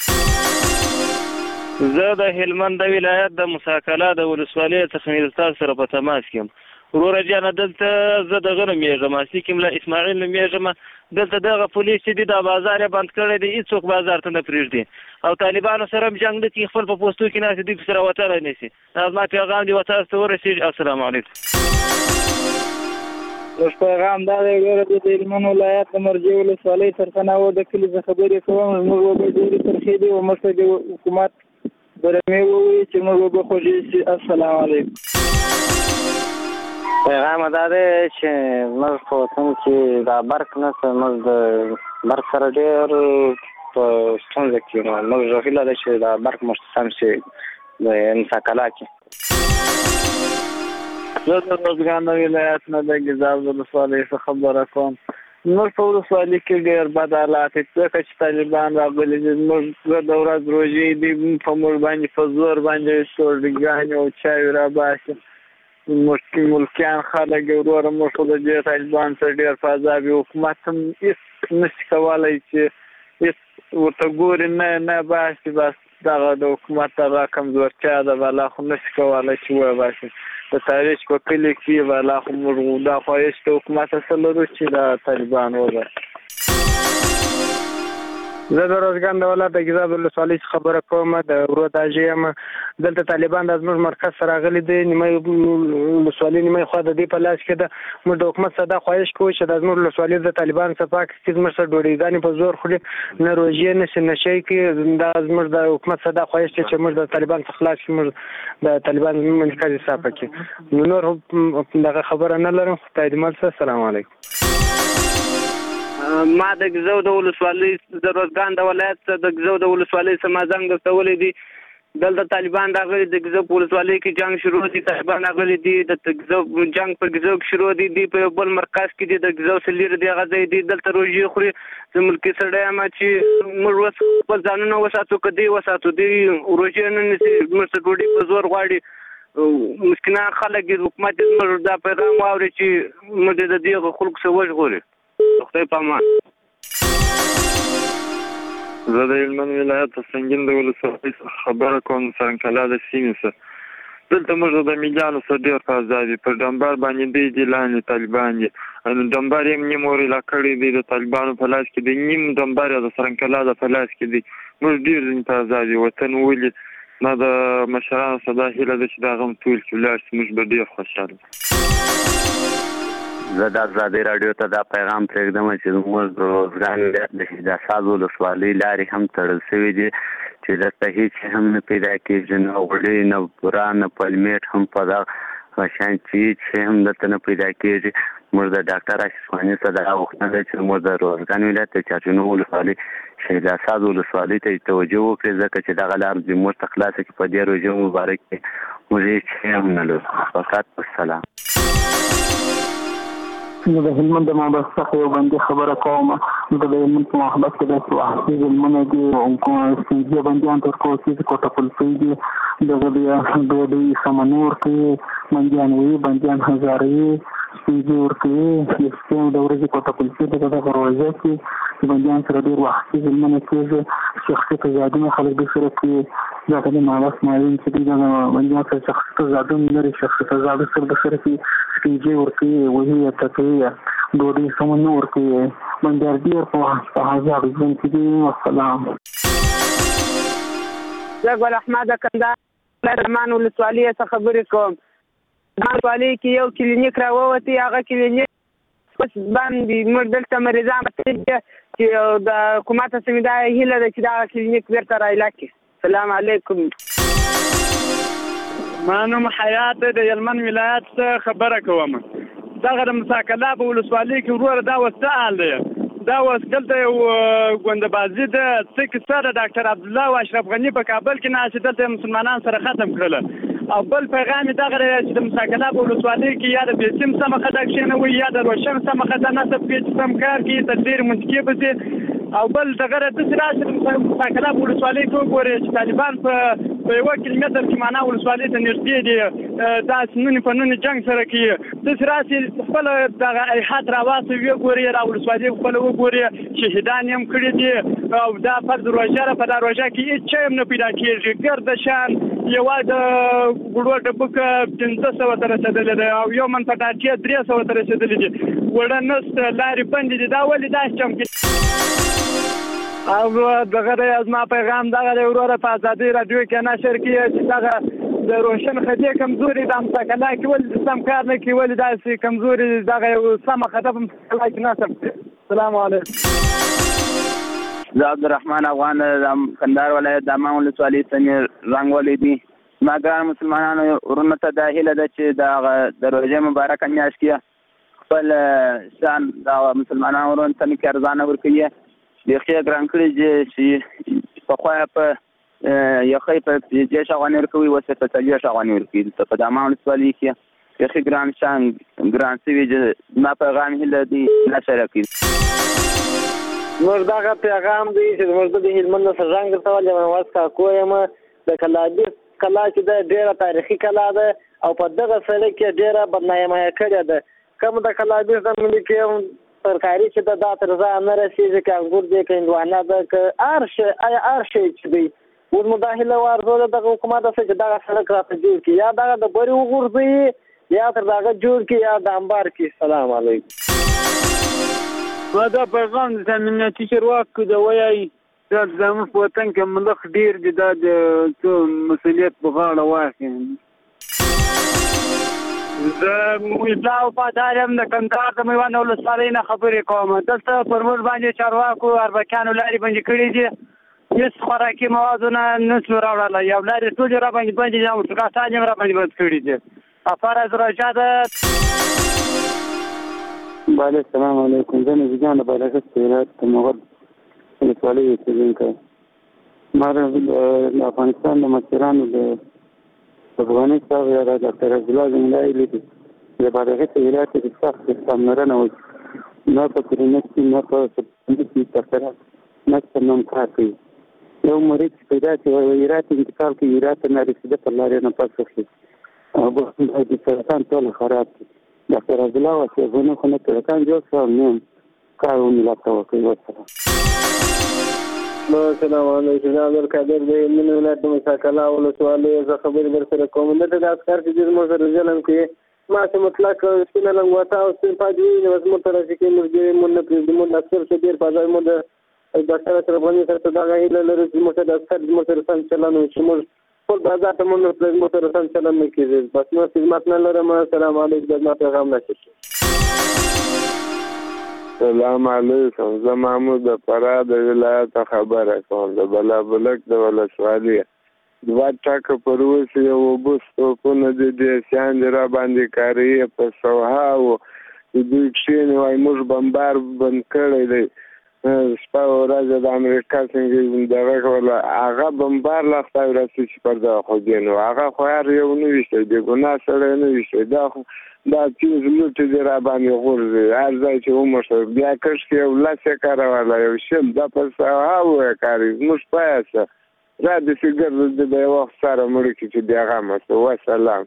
زه د هلمند ولایت د مساکله د ولسوالۍ څخه تاسو سره په تماس کې ورور جان دلته زه د غره میږم اسی کوم لا اسماعیل میږم دلته دغه پولیس دي د بازار بند کړی دی هیڅوک بازار ته نه پریږدي او طالبانو سره جنگ د خپل په پوسټو کې ناس دي سره وتر نه سي ما پیغام دی وتر ته ورسېږي السلام علیکم اوس پیغام دا دی ګوره د هلمند ولایت د مرجع ولسوالۍ سرخانه و د کلي څخه خبرې کوم موږ به ډېرې ترخې دي او مخکې د حکومت برمې ووایي چې موږ به خوږې شي السلام علیکم پیغام دا دی چې موږ په وطن کې دا برق نشته موږ د برق سره ډېر په ستونزه کې یو موږ هیله ده چې دا برق مو سم شي د مساکله کې زه د روزګان ولایت نه د ګیزاب ولسوالۍ څخه خبره کوم موږ په ولسوالۍ کې ډېر بد حالات دي ځکه چې طالبان راغلي دي موږ د ورځ روژې دي په موږ باندې په زور باندې ټولګانې او چای راباسي موږ ملکیان خلک وروره موږ خو د دې طالبان سره ډېر په عذاب یو حکومت هم هېڅ نشي کولی چې هېڅ ورته ګوري نه نه باسي بس دغه د حکومت هغه کمزورتیا ده بالا خو نشي کولی چې وباسي د تاریخ په کلي کې بالا خو موږ دا خواهش د حکومت سره لرو چې د طالبان وباسي زه د روزګان د ولایت د ګیزاب ولسوالۍ څخه خبره کوم د ورور داجي یم دلته طالبان د زموږ مرکز سره راغلي دي نیمه ولسوالۍ نیمه خوا د دې په لاس کې ده موږ د حکومت څخه دا خواهش کوو چې د زموږ ولسوالۍ د طالبان څخه پاک کړي زموږ سره ډوډۍ په زور خوري نه روژې نه شي نشي کوي دا زموږ د حکومت څخه دا خواهش دی چې موږ د طالبان څخه خلاص شو موږ د طالبان مرکز صاحب کې نو نور دغه خبره نه لرم خدای دې مل السلام علیکم ما د ګزو د ولسوالۍ د روزګان د ولایت د ګزو د ولسوالۍ سم زنګ درته ولې دي دلته طالبان راغلي د ګزو په ولسوالۍ کې جنگ شروع دي طالبان راغلي دي د ګزو جنگ په ګزو کې شروع دي دی په بل مرکز کې دي د ګزو سلیر دی غځي دي دلته روژې خوري د ملکی سړی ما چې موږ وس په ځانونو وساتو کدي وساتو دي روژې نه نسی موږ ډوډۍ په زور غواړي مسکینان خلک د حکومت موږ دا پیغام واوري چې موږ د دې خلکو سره وژغوري خدای په امان زه د هلمند ولایت سنګین د ولسوالۍ څخه خبره کوم سرنکلا د سیمې څخه دلته موږ د میلیانو سره ډېر په ازاد دي پر ډمبر باندې دی دي لاندې طالبان دي ډمبر یې نیم ورلا کړی دی د طالبانو په لاس کې دی نیم ډمبر د سرنکلا د په لاس کې دی موږ ډېر په ازاد وطن ولې ما د مشرانو صدا هیله ده چې دا غم ټول کې ولاړ شي موږ به ډېر خوشاله زه د ازادي راډیو ته دا پیغام پرېږدم چې زموږ د روزګان ولایت د حجاساز ولسوالۍ لارې هم تړل شوي دي چې دلته هېڅ هم نه پیدا کېږي نه غوړي نه بوره نه پلمېټ هم په دغه شان چې چې هم دلته نه پیدا کېږي موږ د ډاکټر اشرف غني څخه دا غوښتنه ده چې موږ د روزګان ولایت د چارچونو ولسوالۍ حجاساز ولسوالۍ ته توجه وکړي ځکه چې دغه لار زموږ ته خلاصه کړي په دې روژې مبارک کې موږ هېڅ هم نه لرو فقط السلام زه د هلمند د محبت څخه یو باندې خبره کوم زه د هلمند په محبت کې داسې وحشي ظلمونه دي او سنجي بندیان تر کوڅې کوټه کلفۍ دي دغه بیا ډوډۍ سمنور کوي بندیان وي بندیان هزاروي سنجي ورکوي یستیم د ورځې کوټه کلفۍ دغه دغه روژه کې بندیان سره ډېر وحشي ظلمونه کېږي شخصي تضادونه خلک دوی سره کوي دا د محبت مالین چې دوی دغه بندیان سره شخصي تضادونه لري شخصي تضاد سره د سره کوي سنجي ورکوي وهي ټکوي ډوډۍ سمون نه ورکوي بندیان ډېر په هزار ژوند کې دي والسلام زه ګل احمد کندهار رحمان ولسوالۍ څخه خبرې کوم ولسوالۍ کې یو کلینیک راووتی هغه کلینیک اوس باندې موږ دلته مریضان چې د حکومت څخه دا هیله ده چې دا کلینیک بیرته رایلا کړي. سلام علیکم. ما نوم حیات د هلمند ولایت څخه خبره کوم. دغه د مساکلا په ولسوالۍ کې وروره دا اوس څه حال دی؟ دا اوس دلته یو ګوندبازي ده څه کیسه ده. ډاکټر عبدالله او اشرف غني په کابل کې ناست دلته مسلمانان سره ختم کړل. او بل پیغام یې دغه چې د مساکلا په ولسوالۍ کې یا د بیسیم سمه خطا کښېنوي یا د روشن سمه خطا نصب کړي چې سم کار کوي تدبیر منطقي پسې. او بل دغه داسې راشي د مساکلا په ولسوالۍ کې وګورئ چې طالبان په په یوه کیلومتر کې معنا ولسوالۍ ته نږدې دي داسې نونې په نونې جنګ سره کوي. داسې راشي خپله دغه الحاد راواڅوي وګورئ را ولسوالۍ خپله وګورئ شهیدان یې هم کړي دي. او دا فرض روژه ده په دا روژه کې هېڅ شی هم نه پیدا کېږي. ګرده شان یوازې د ګوړو ډبوکه پنځه سوه ته رسېدلې ده او یو من پټاټیه درې سوه ته رسېدلې دي. وړه نسته لارې بندې دي. دا ولې داسې چم کوي؟ او دغه دی زما پیغام دغه دی وروره په ازادۍ راډیو کې نشر کړي چې دغه د روشن خطي کمزوري د مساکلا کې ولې سم کار نه کوي ولې داسې کمزوري دغه یو سمه خطه په مساکلا کې نصب کړي. السلام علیکم. زه عبدالرحمن افغان د کندهار ولایت د امان ولسوالۍ سمیر رنګولې دي. زما ګران مسلمانانو ورونو ته دا هیله ده چې د روژې مبارکه میاشت کې خپل شان د مسلمانانو ورونو ته مې ارزانه ورکوي. بیخي ګران کړي چې پخوا په یخی په پنځه شغانې ورکوي اوس یې په څلوېښت شغانې ورکوي. دلته په دامان ولسوالۍ کې بیخي ګران شان ګران شوي چې زما پیغام هیله دی نشر کړي. موږ دغه پیغام دی چې موږ د هلمند نه سرجنګ درته وایم واس کاکو یم د کلابي کلا چې ده ډېره تاریخي کلا ده او په دغه سړک کې ډېره بدنامي کړې ده. کوم د کلابي زمینې کې ترکاري چې د دا تر ځان نه رسېږي که انګور دی که هندوانه ده که هر شی آیا هر شی چې دی اوس مو دا هیله وارزوله دغه حکومت ته چې دغه سړک راته جوړ کړي یا دغه د برې وغورځوي یا تر دغه جوړ کړي یا د انبار کړي. سلام علیکم. ما دا پیغام د امنیتي چارواکو د وایي دا زموږ په وطن کې ملخ ډېر دي دا د څه مسؤلیت په غاړه واخلي. زه ملا وفادار یم د کندهار د میوند ولسوالۍ نه خبرې کوم. دلته پر موږ باندې چارواکو اربکیانو لارې بندې کړي دي. هېڅ خوراکي موادونه نسو راوړلی. یو لارې ټولې را باندې بندې دي او موټرګاټان یې را باندې بند کړي دي. فرض روژه ده. بله السلام علیکم. زه نبیجان د بادغیس ولایت د مغل ولسوالۍ اوسېدونکی یم. ما د افغانستان د مشرانو د افغاني صاحب یا د ډاکټر عبدالله زموږ ویلي دي چې د بادغیس ولایت کې سخت پاملرنه وشي نه په کلینیک کې نه په سبسایډي کې ډاکټران نه په نوم کار کوي. یو مریض چې پیدا شي هرات انتقال کوي هرات نه رسېده پر لارې نه پاس شي او د سرطان ټول خراب دي. ډاکټر عبدالله واسیغونه خو نه سرطان جوړ شو نیم کار وملاته وکړي ورسره. السلام علیکم. زه عبدالقادر د هلمند ولایت د مساکلا ولسوالۍ زه خبرې در سره کوم. دلته د عسکر چې ډېر موږ سره ظلم کوي ما چې مطلق سپینه لنګوټه او سپین پاجوي نو زموږ ته راشي کوي موږ ډېر مونږ نه پرېږدي. موږ عسکر چې ډېر په ځای موږ د ډاکټر اشرف غني سره دغه هیله لرو چې موږ د عسکر زموږ سره سم چلند وشي. موږ ټول بازار ته موږ نه زموږ سره سم چلند نه کېږي. بس نور خدمت نه لرم. السلام علیکم. زما پیغام نشي. سلام علیکم. زه محمود د فراه د ولایت خبره کوم. د بلابلک د ولسوالۍ دوه ټاکه پر اوس یو اوبه سټوپونه دي دیسیان دي را باندې کاریې په سوها او دوی کښېني وایي موږ بمبار بند کړی دی. شپه ورځ د امریکا څنګه دغه کوله هغه بمبار لا خدای راسي چې پر دغه خوږې نو هغه خو هر یو نه ویشتی بېګناه سړی نه ویشتی. دا خو دا چیز لوټې دي را باندې غورځي هر ځای چې وموښه بیا کښت یو لس یې کاروله یو شل دا په سوها ووایه کاري زموږ پایه شه را داسې ګرځېدي د یو وخت سره مړه کړي چې بیا غمه شه. وسلام.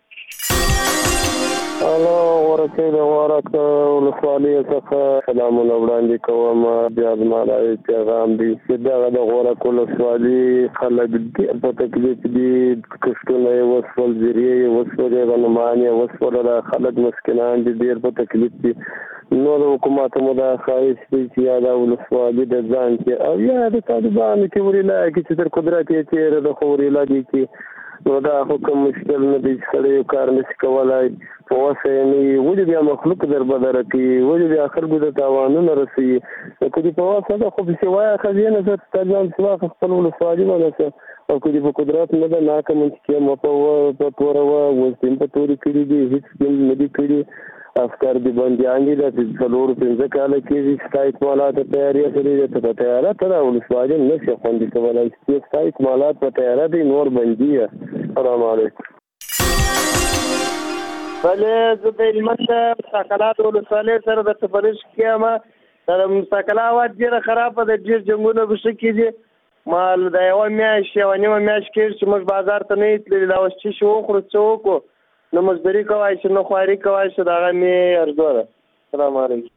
الو ورکې د غورک ولسوالۍ څخه سلامونه وړاندې کوم. بیا زما دا پیغام دی چې دغه د غورک ولسوالۍ خلک ډېر په تکلیف دي. کښتونه یې وسول ذریعې یې وسولې غنمان یې وسوله خلک مسکینان دي ډېر په تکلیف دي. نور حکومت مو دا خواهش دی چې یا د ولسوالۍ د ځان کې او یا د طالبانو کې وریلا کې چې تر قدرت یې تېره د خو وریلا دي کې نو دا حکم مشکل نه دی چې سړی یو کار نشي کولی په وسه یې نه وي ولې بیا مخلوق در بدره کوي ولې بیا خلکو ته تاوانونه رسوي نو که دې په وسه ده خو پسې وایه ښځې نه زه تا ځان چې واخه خپل ولسوالي ونسه او که دې په قدرت نه ده ناکه منطقې مه په توروه اوس دې په تورې کړي دي هېڅ دې نه دي کړي افکار دي بندیان دي دا چې څلور پنځه کاله کېږي چې ستا اکمالات په تیاري اخلي ته په تیاره ته دا ولسوالي نه شي خوندي کولی چې ستا اکمالات په تیاره دي نور بندي یې السلام علیکم بلې زه د هلمند د مساکلات ولسوالۍ سره د تفرش کې یم د مساکلا هوا ډېره خرابه ده ډېر جنګونه پکې کېږي ما د یوه میاشت یوه نیمه میاشت کېږي چې موږ بازار ته نه یو تللي دا اوس چې شي وخورو څه وکړو نه مزدوري کوای شي نه خواري کوای شي د هغه مې ارزو ده السلام علیکم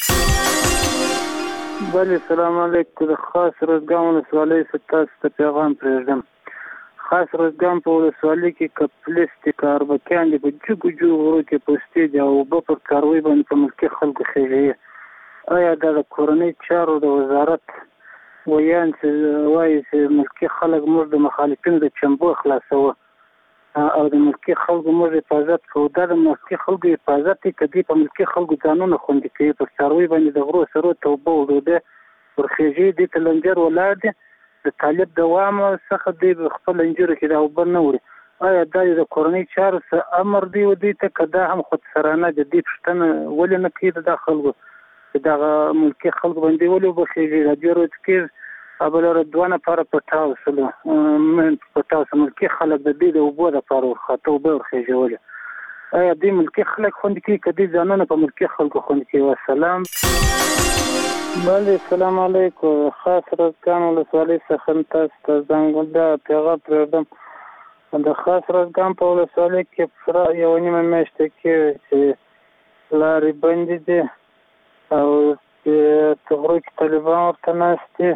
بله السلام علیکم د خاص روزګان ولسوالۍ څخه تاسو ته پیغام پرېږدم خاص روزګان په ولسوالۍ کې که پولیس دي که اربکیان دي په جګو جګو غرو کې پوستې دي او اوبه پر کاروي باندې په ملکي خلکو خېژوي ایا دا د کورنۍ چارو د وزارت ویان چې وایي چې ملکي خلک موږ د مخالفینو د چمبو خلاصوه او د ملکي خلکو موږ حفاظت کوو دا د ملکي خلکو حفاظت دی که دوی په ملکي خلکو ځانونه خوندي کوي پر څاروي باندې د غرو سرو ته اوبه وړوده پر خېژې دې ته لنجر ولاړ دی د طالب دوام څخه دوی خپل لنجرو کې دا اوبه نه وړي ایا دا د کورنۍ چارو څه امر دی و دوی ته که دا هم خودسرانه د دې پوښتنه ولې نه کوي د دا خلکو چې دغه ملکي خلکو باندې ولې اوبه خېژي دا دوی ورځ کې ابل دوه نفره پټاو سلو من پټاو سم ملکي خلک د دې د اوبو لپاره خاطر اوبه ورخېژول ایا دې ملکي خلک خوندي کوي که دې ځانونه په ملکي خلکو خوندي کوي والسلام بله السلام علیکم خاص روزګان ولسوالۍ څخه تاسو ته زنګ دا پیغام پرېږدم د خاص روزګان په ولسوالۍ کې پوره یوه نیمه میاشته کېږي چې لارې بندې دي او په غرو کې طالبان ورته ناست دي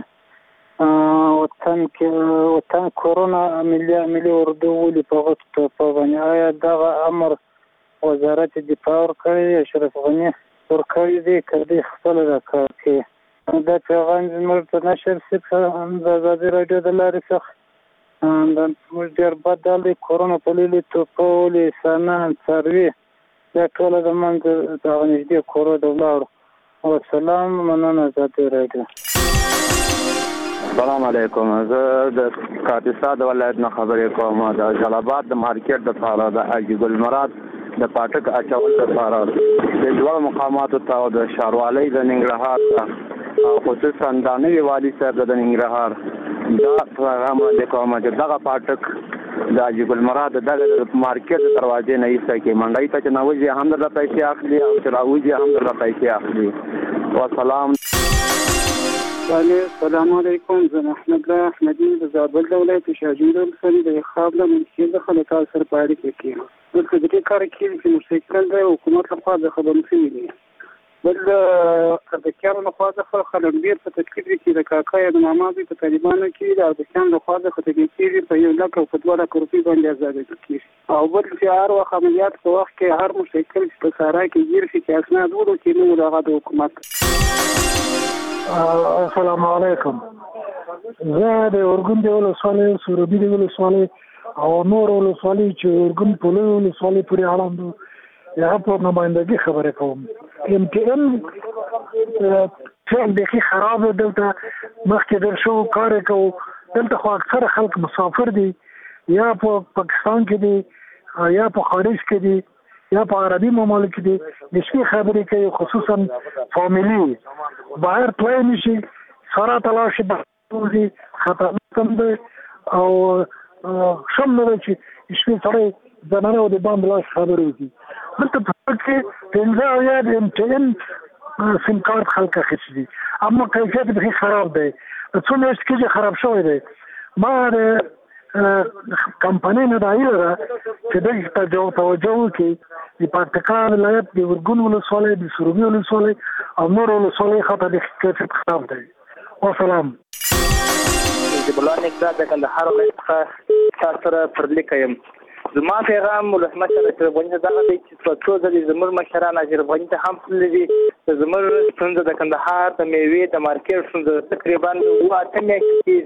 وطن کې وطن کورونا ملي ملي اردو ولي په غوټ په باندې آیا دغه امر وزارت دفاع ورکړی اشرف غني ورکړی دی کړي خپل راکړي دا پیغام زموږ ته نشر څخه د ازادي راډیو د لارې څخه د موږ ډېر بد دی کورونا په لیلي توپولي سانان څاروي دا ټول د منځ د نږدې کورو د ولاړو والسلام مننه ازادي راډیو السلام علیکم زه د کاپیسا د ولایت نه خبرې کوم د جلال د مارکیټ د لپاره د اجي ګل مراد د پاټک اچول لپاره د دوه مقاماتو ته د شاروالۍ د ننګرهار او خصوصا د نوي والي صاحب د ننګرهار دا پیغام د کوم چې دغه پاټک د اجي ګل مراد د مارکیټ دروازې نه ایسته کې منډای ته چې نوځي هم د پیسې اخلي او چې راوځي هم د پیسې اخلي والسلام بله السلام علیکم زه احمد الله احمدي د زابل د ولایت شاجوی ولسوالۍ د خاص د منشي د خلکو سره په اړیکه کې دلته د دې کار کې چې مشکل دی حکومت لخوا د خبرو شوي دي بل د کارو لخوا د خلک ډېر په تکلیف کې د کاکا د مامادي په طالبانو کې د اربکیان لخوا د خطګي کېږي په یو لک او په دوه لک روپۍ باندې ازادي کېږي او بل چې هر وخت عملیات په وخت کې هر مشکل چې په سارا کې ګیر شي چې اسناد ورو کې نو دغه د حکومت السلام علیکم زه د اورګون دی ولسوالۍ سروبي دی ولسوالۍ او نور ولسوالۍ چې اورګون په لوی ولسوالۍ پورې اړوند یا په نمائندګي خبرې کوم ام ټي ان فعل بيخي خراب دلته مخکې در شو کار کوو دلته خو اکثر خلک مسافر دي یا په پاکستان کې دي یا په خارج کې دي یا په عربي ممالک کې دي د شپې خبرې کوي خصوصا فامیلی بهر تلای نشي سره تلاش به خطرناک هم دی او شم نه چې شپې سره زنانه او د باندې لاس خبرې وکړي دلته په کې پنځه اویا د ام ټي ان سیم کارت خلک اخیستي دي اما کیفیت به خراب دی څو میاشتې کې خراب شوی دی ما کمپنی نه دایره چې دغه ته جو توجه وکړي د پاتکان ولایت د ورګون ولسوالۍ د سروبي ولسوالۍ او نور ولسوالۍ خاطر د کیفیت خراب دی والسلام د بلان اقتصاد د کندهار ولایت څخه سره پرلیک یم زما پیغام ولحمت سره غوښنه دا دی چې په څو ځلې زموږ مشران اجر غوښنه ته هم تللي زموږ څنګه د کندهار د میوې د مارکیټ څنګه تقریبا و اته میاشتې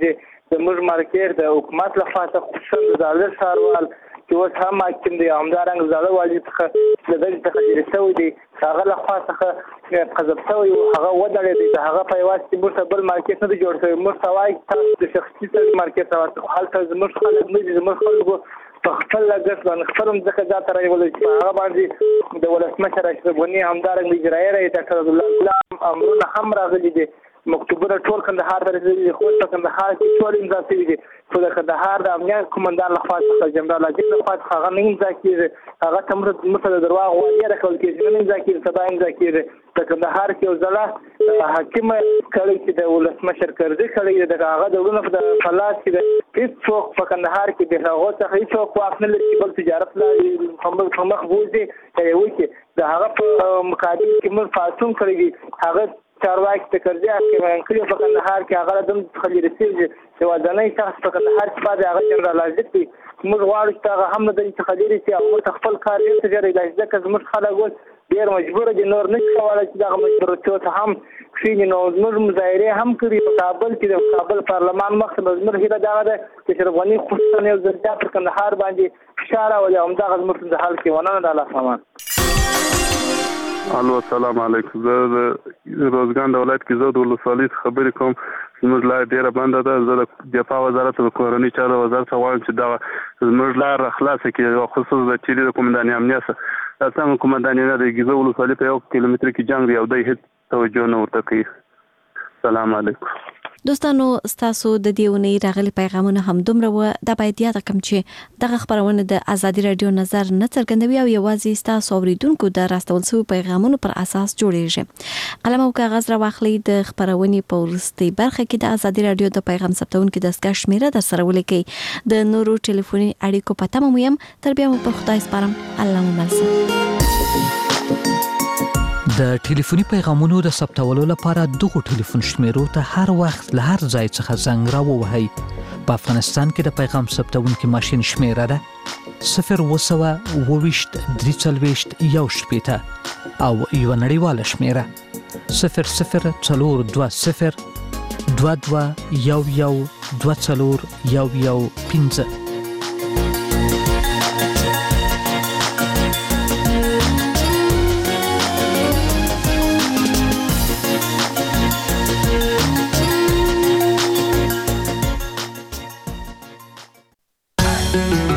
زموږ مارکیټ د حکومت لخوا ته خصوصا د زاړه ښاروال چې اوس هم حاکم دی همدارنګه زاړه والي څخه د دغې څخه لرې شوی دی هغه لخوا څخه قذف شوی هغه ودرېدی د هغه په یوازې موږ ته بل مارکیټ نه دی جوړ شوی موږ ته وایي تاسو د شخصي مارکیټ ته هلته زموږ خلک نه دي زموږ خلکو په خپل لګښت باندې خپل ځکه ځاته راوړل چې هغه باندې د ولسمشر اشرف غني همدارنګه اجرایي رئیس ډاکټر عبدالله امرونه هم راغلي دي مکتوبونه ټول کندهار ته رسېدلي دي خو په کندهار کې ټول امضا شوي دي خو د کندهار د امنیت قومندان لخوا څخه جنرال عجیب لخوا څخه هغه نه امضا کېږي هغه ته موږ ته د درواغ وعدې راکول کېږي نه امضا کېږي سبا امضا کېږي په کندهار کې یو ځله حاکمه کړی چې د ولسمشر کرزي کړی د هغه د ورونو په فلات کې د هیڅوک په کندهار کې د هغه څخه هیڅوک واک نه لري بل تجارت لري په مخ بوزي یو کې د هغه په مقابل کې موږ فاصون کړی هغه چارواکي د کرزي حاکمان کړي په کندهار کې هغه د خلې رسېږي چې وځنۍ شخص په کندهار کې پاتې هغه جنرال عزت دی موږ غواړو چې هغه هم د خلې رسي او موږ خپل کار یې تجاري لای ځکه زموږ خلک اوس ډېر مجبور دي نور نه کولی چې دغه مجبوریتونو ته هم کښېني نو زموږ مظاهرې هم کړي په کابل کې د کابل پارلمان مخې ته زموږ هیله دغه ده چې اشرف غني خصوصا یو ځل بیا پر کندهار باندې فشار راولي او همدغه زموږ د حل کې ونه د الله سامان الو السلام علیکم زه د روزګان د ولایت کې زه د ولسوالۍ خبرې کوم زموږ لار ډېره بنده ده زه د دفاع وزارت د کورنۍ چارو وزارت غواړم چې دغه زموږ لار خلاصه کړي خصوصا د چیرې د قومندان امنیت دا څنګه قومندان نه د ګیزو ولسوالۍ په یو کیلومتر کې جنګ دی او د هیڅ توجه نه ورته کوي سلام علیکم دوستانو ستاسو د دیونی راغلي پیغامونه هم دومره و د باید یاد کم چې دغه خبرونه د ازادي رادیو نظر نه څرګندوي او یوازې ستاسو اوریدونکو د راستول شوی پیغامونو پر اساس جوړیږي قلم او کاغذ را واخلئ د خبرونې په ورستۍ برخه کې د ازادي رادیو د پیغام ثبتونکو د دستګاه شمیره در سره ولیکئ د نورو ټلیفوني اړیکو په تمه مو يم تر بیا مو په خدای سپارم الله مو مل د ټلیفوني پیغامونو د ثبتولو لپاره دغه ټلیفون شمیرو ته هر وخت له هر ځای څخه زنګ راووهئ په افغانستان کې د پیغام ثبتونکو ماشين شمیره ده صفر وسوه اوويشت درې څلويشت یو شپېته او یو نړیواله شمیره صفر صفر څلور دوه صفر دوه دوه یو یو دوه څلور یو یو پنځه Thank you.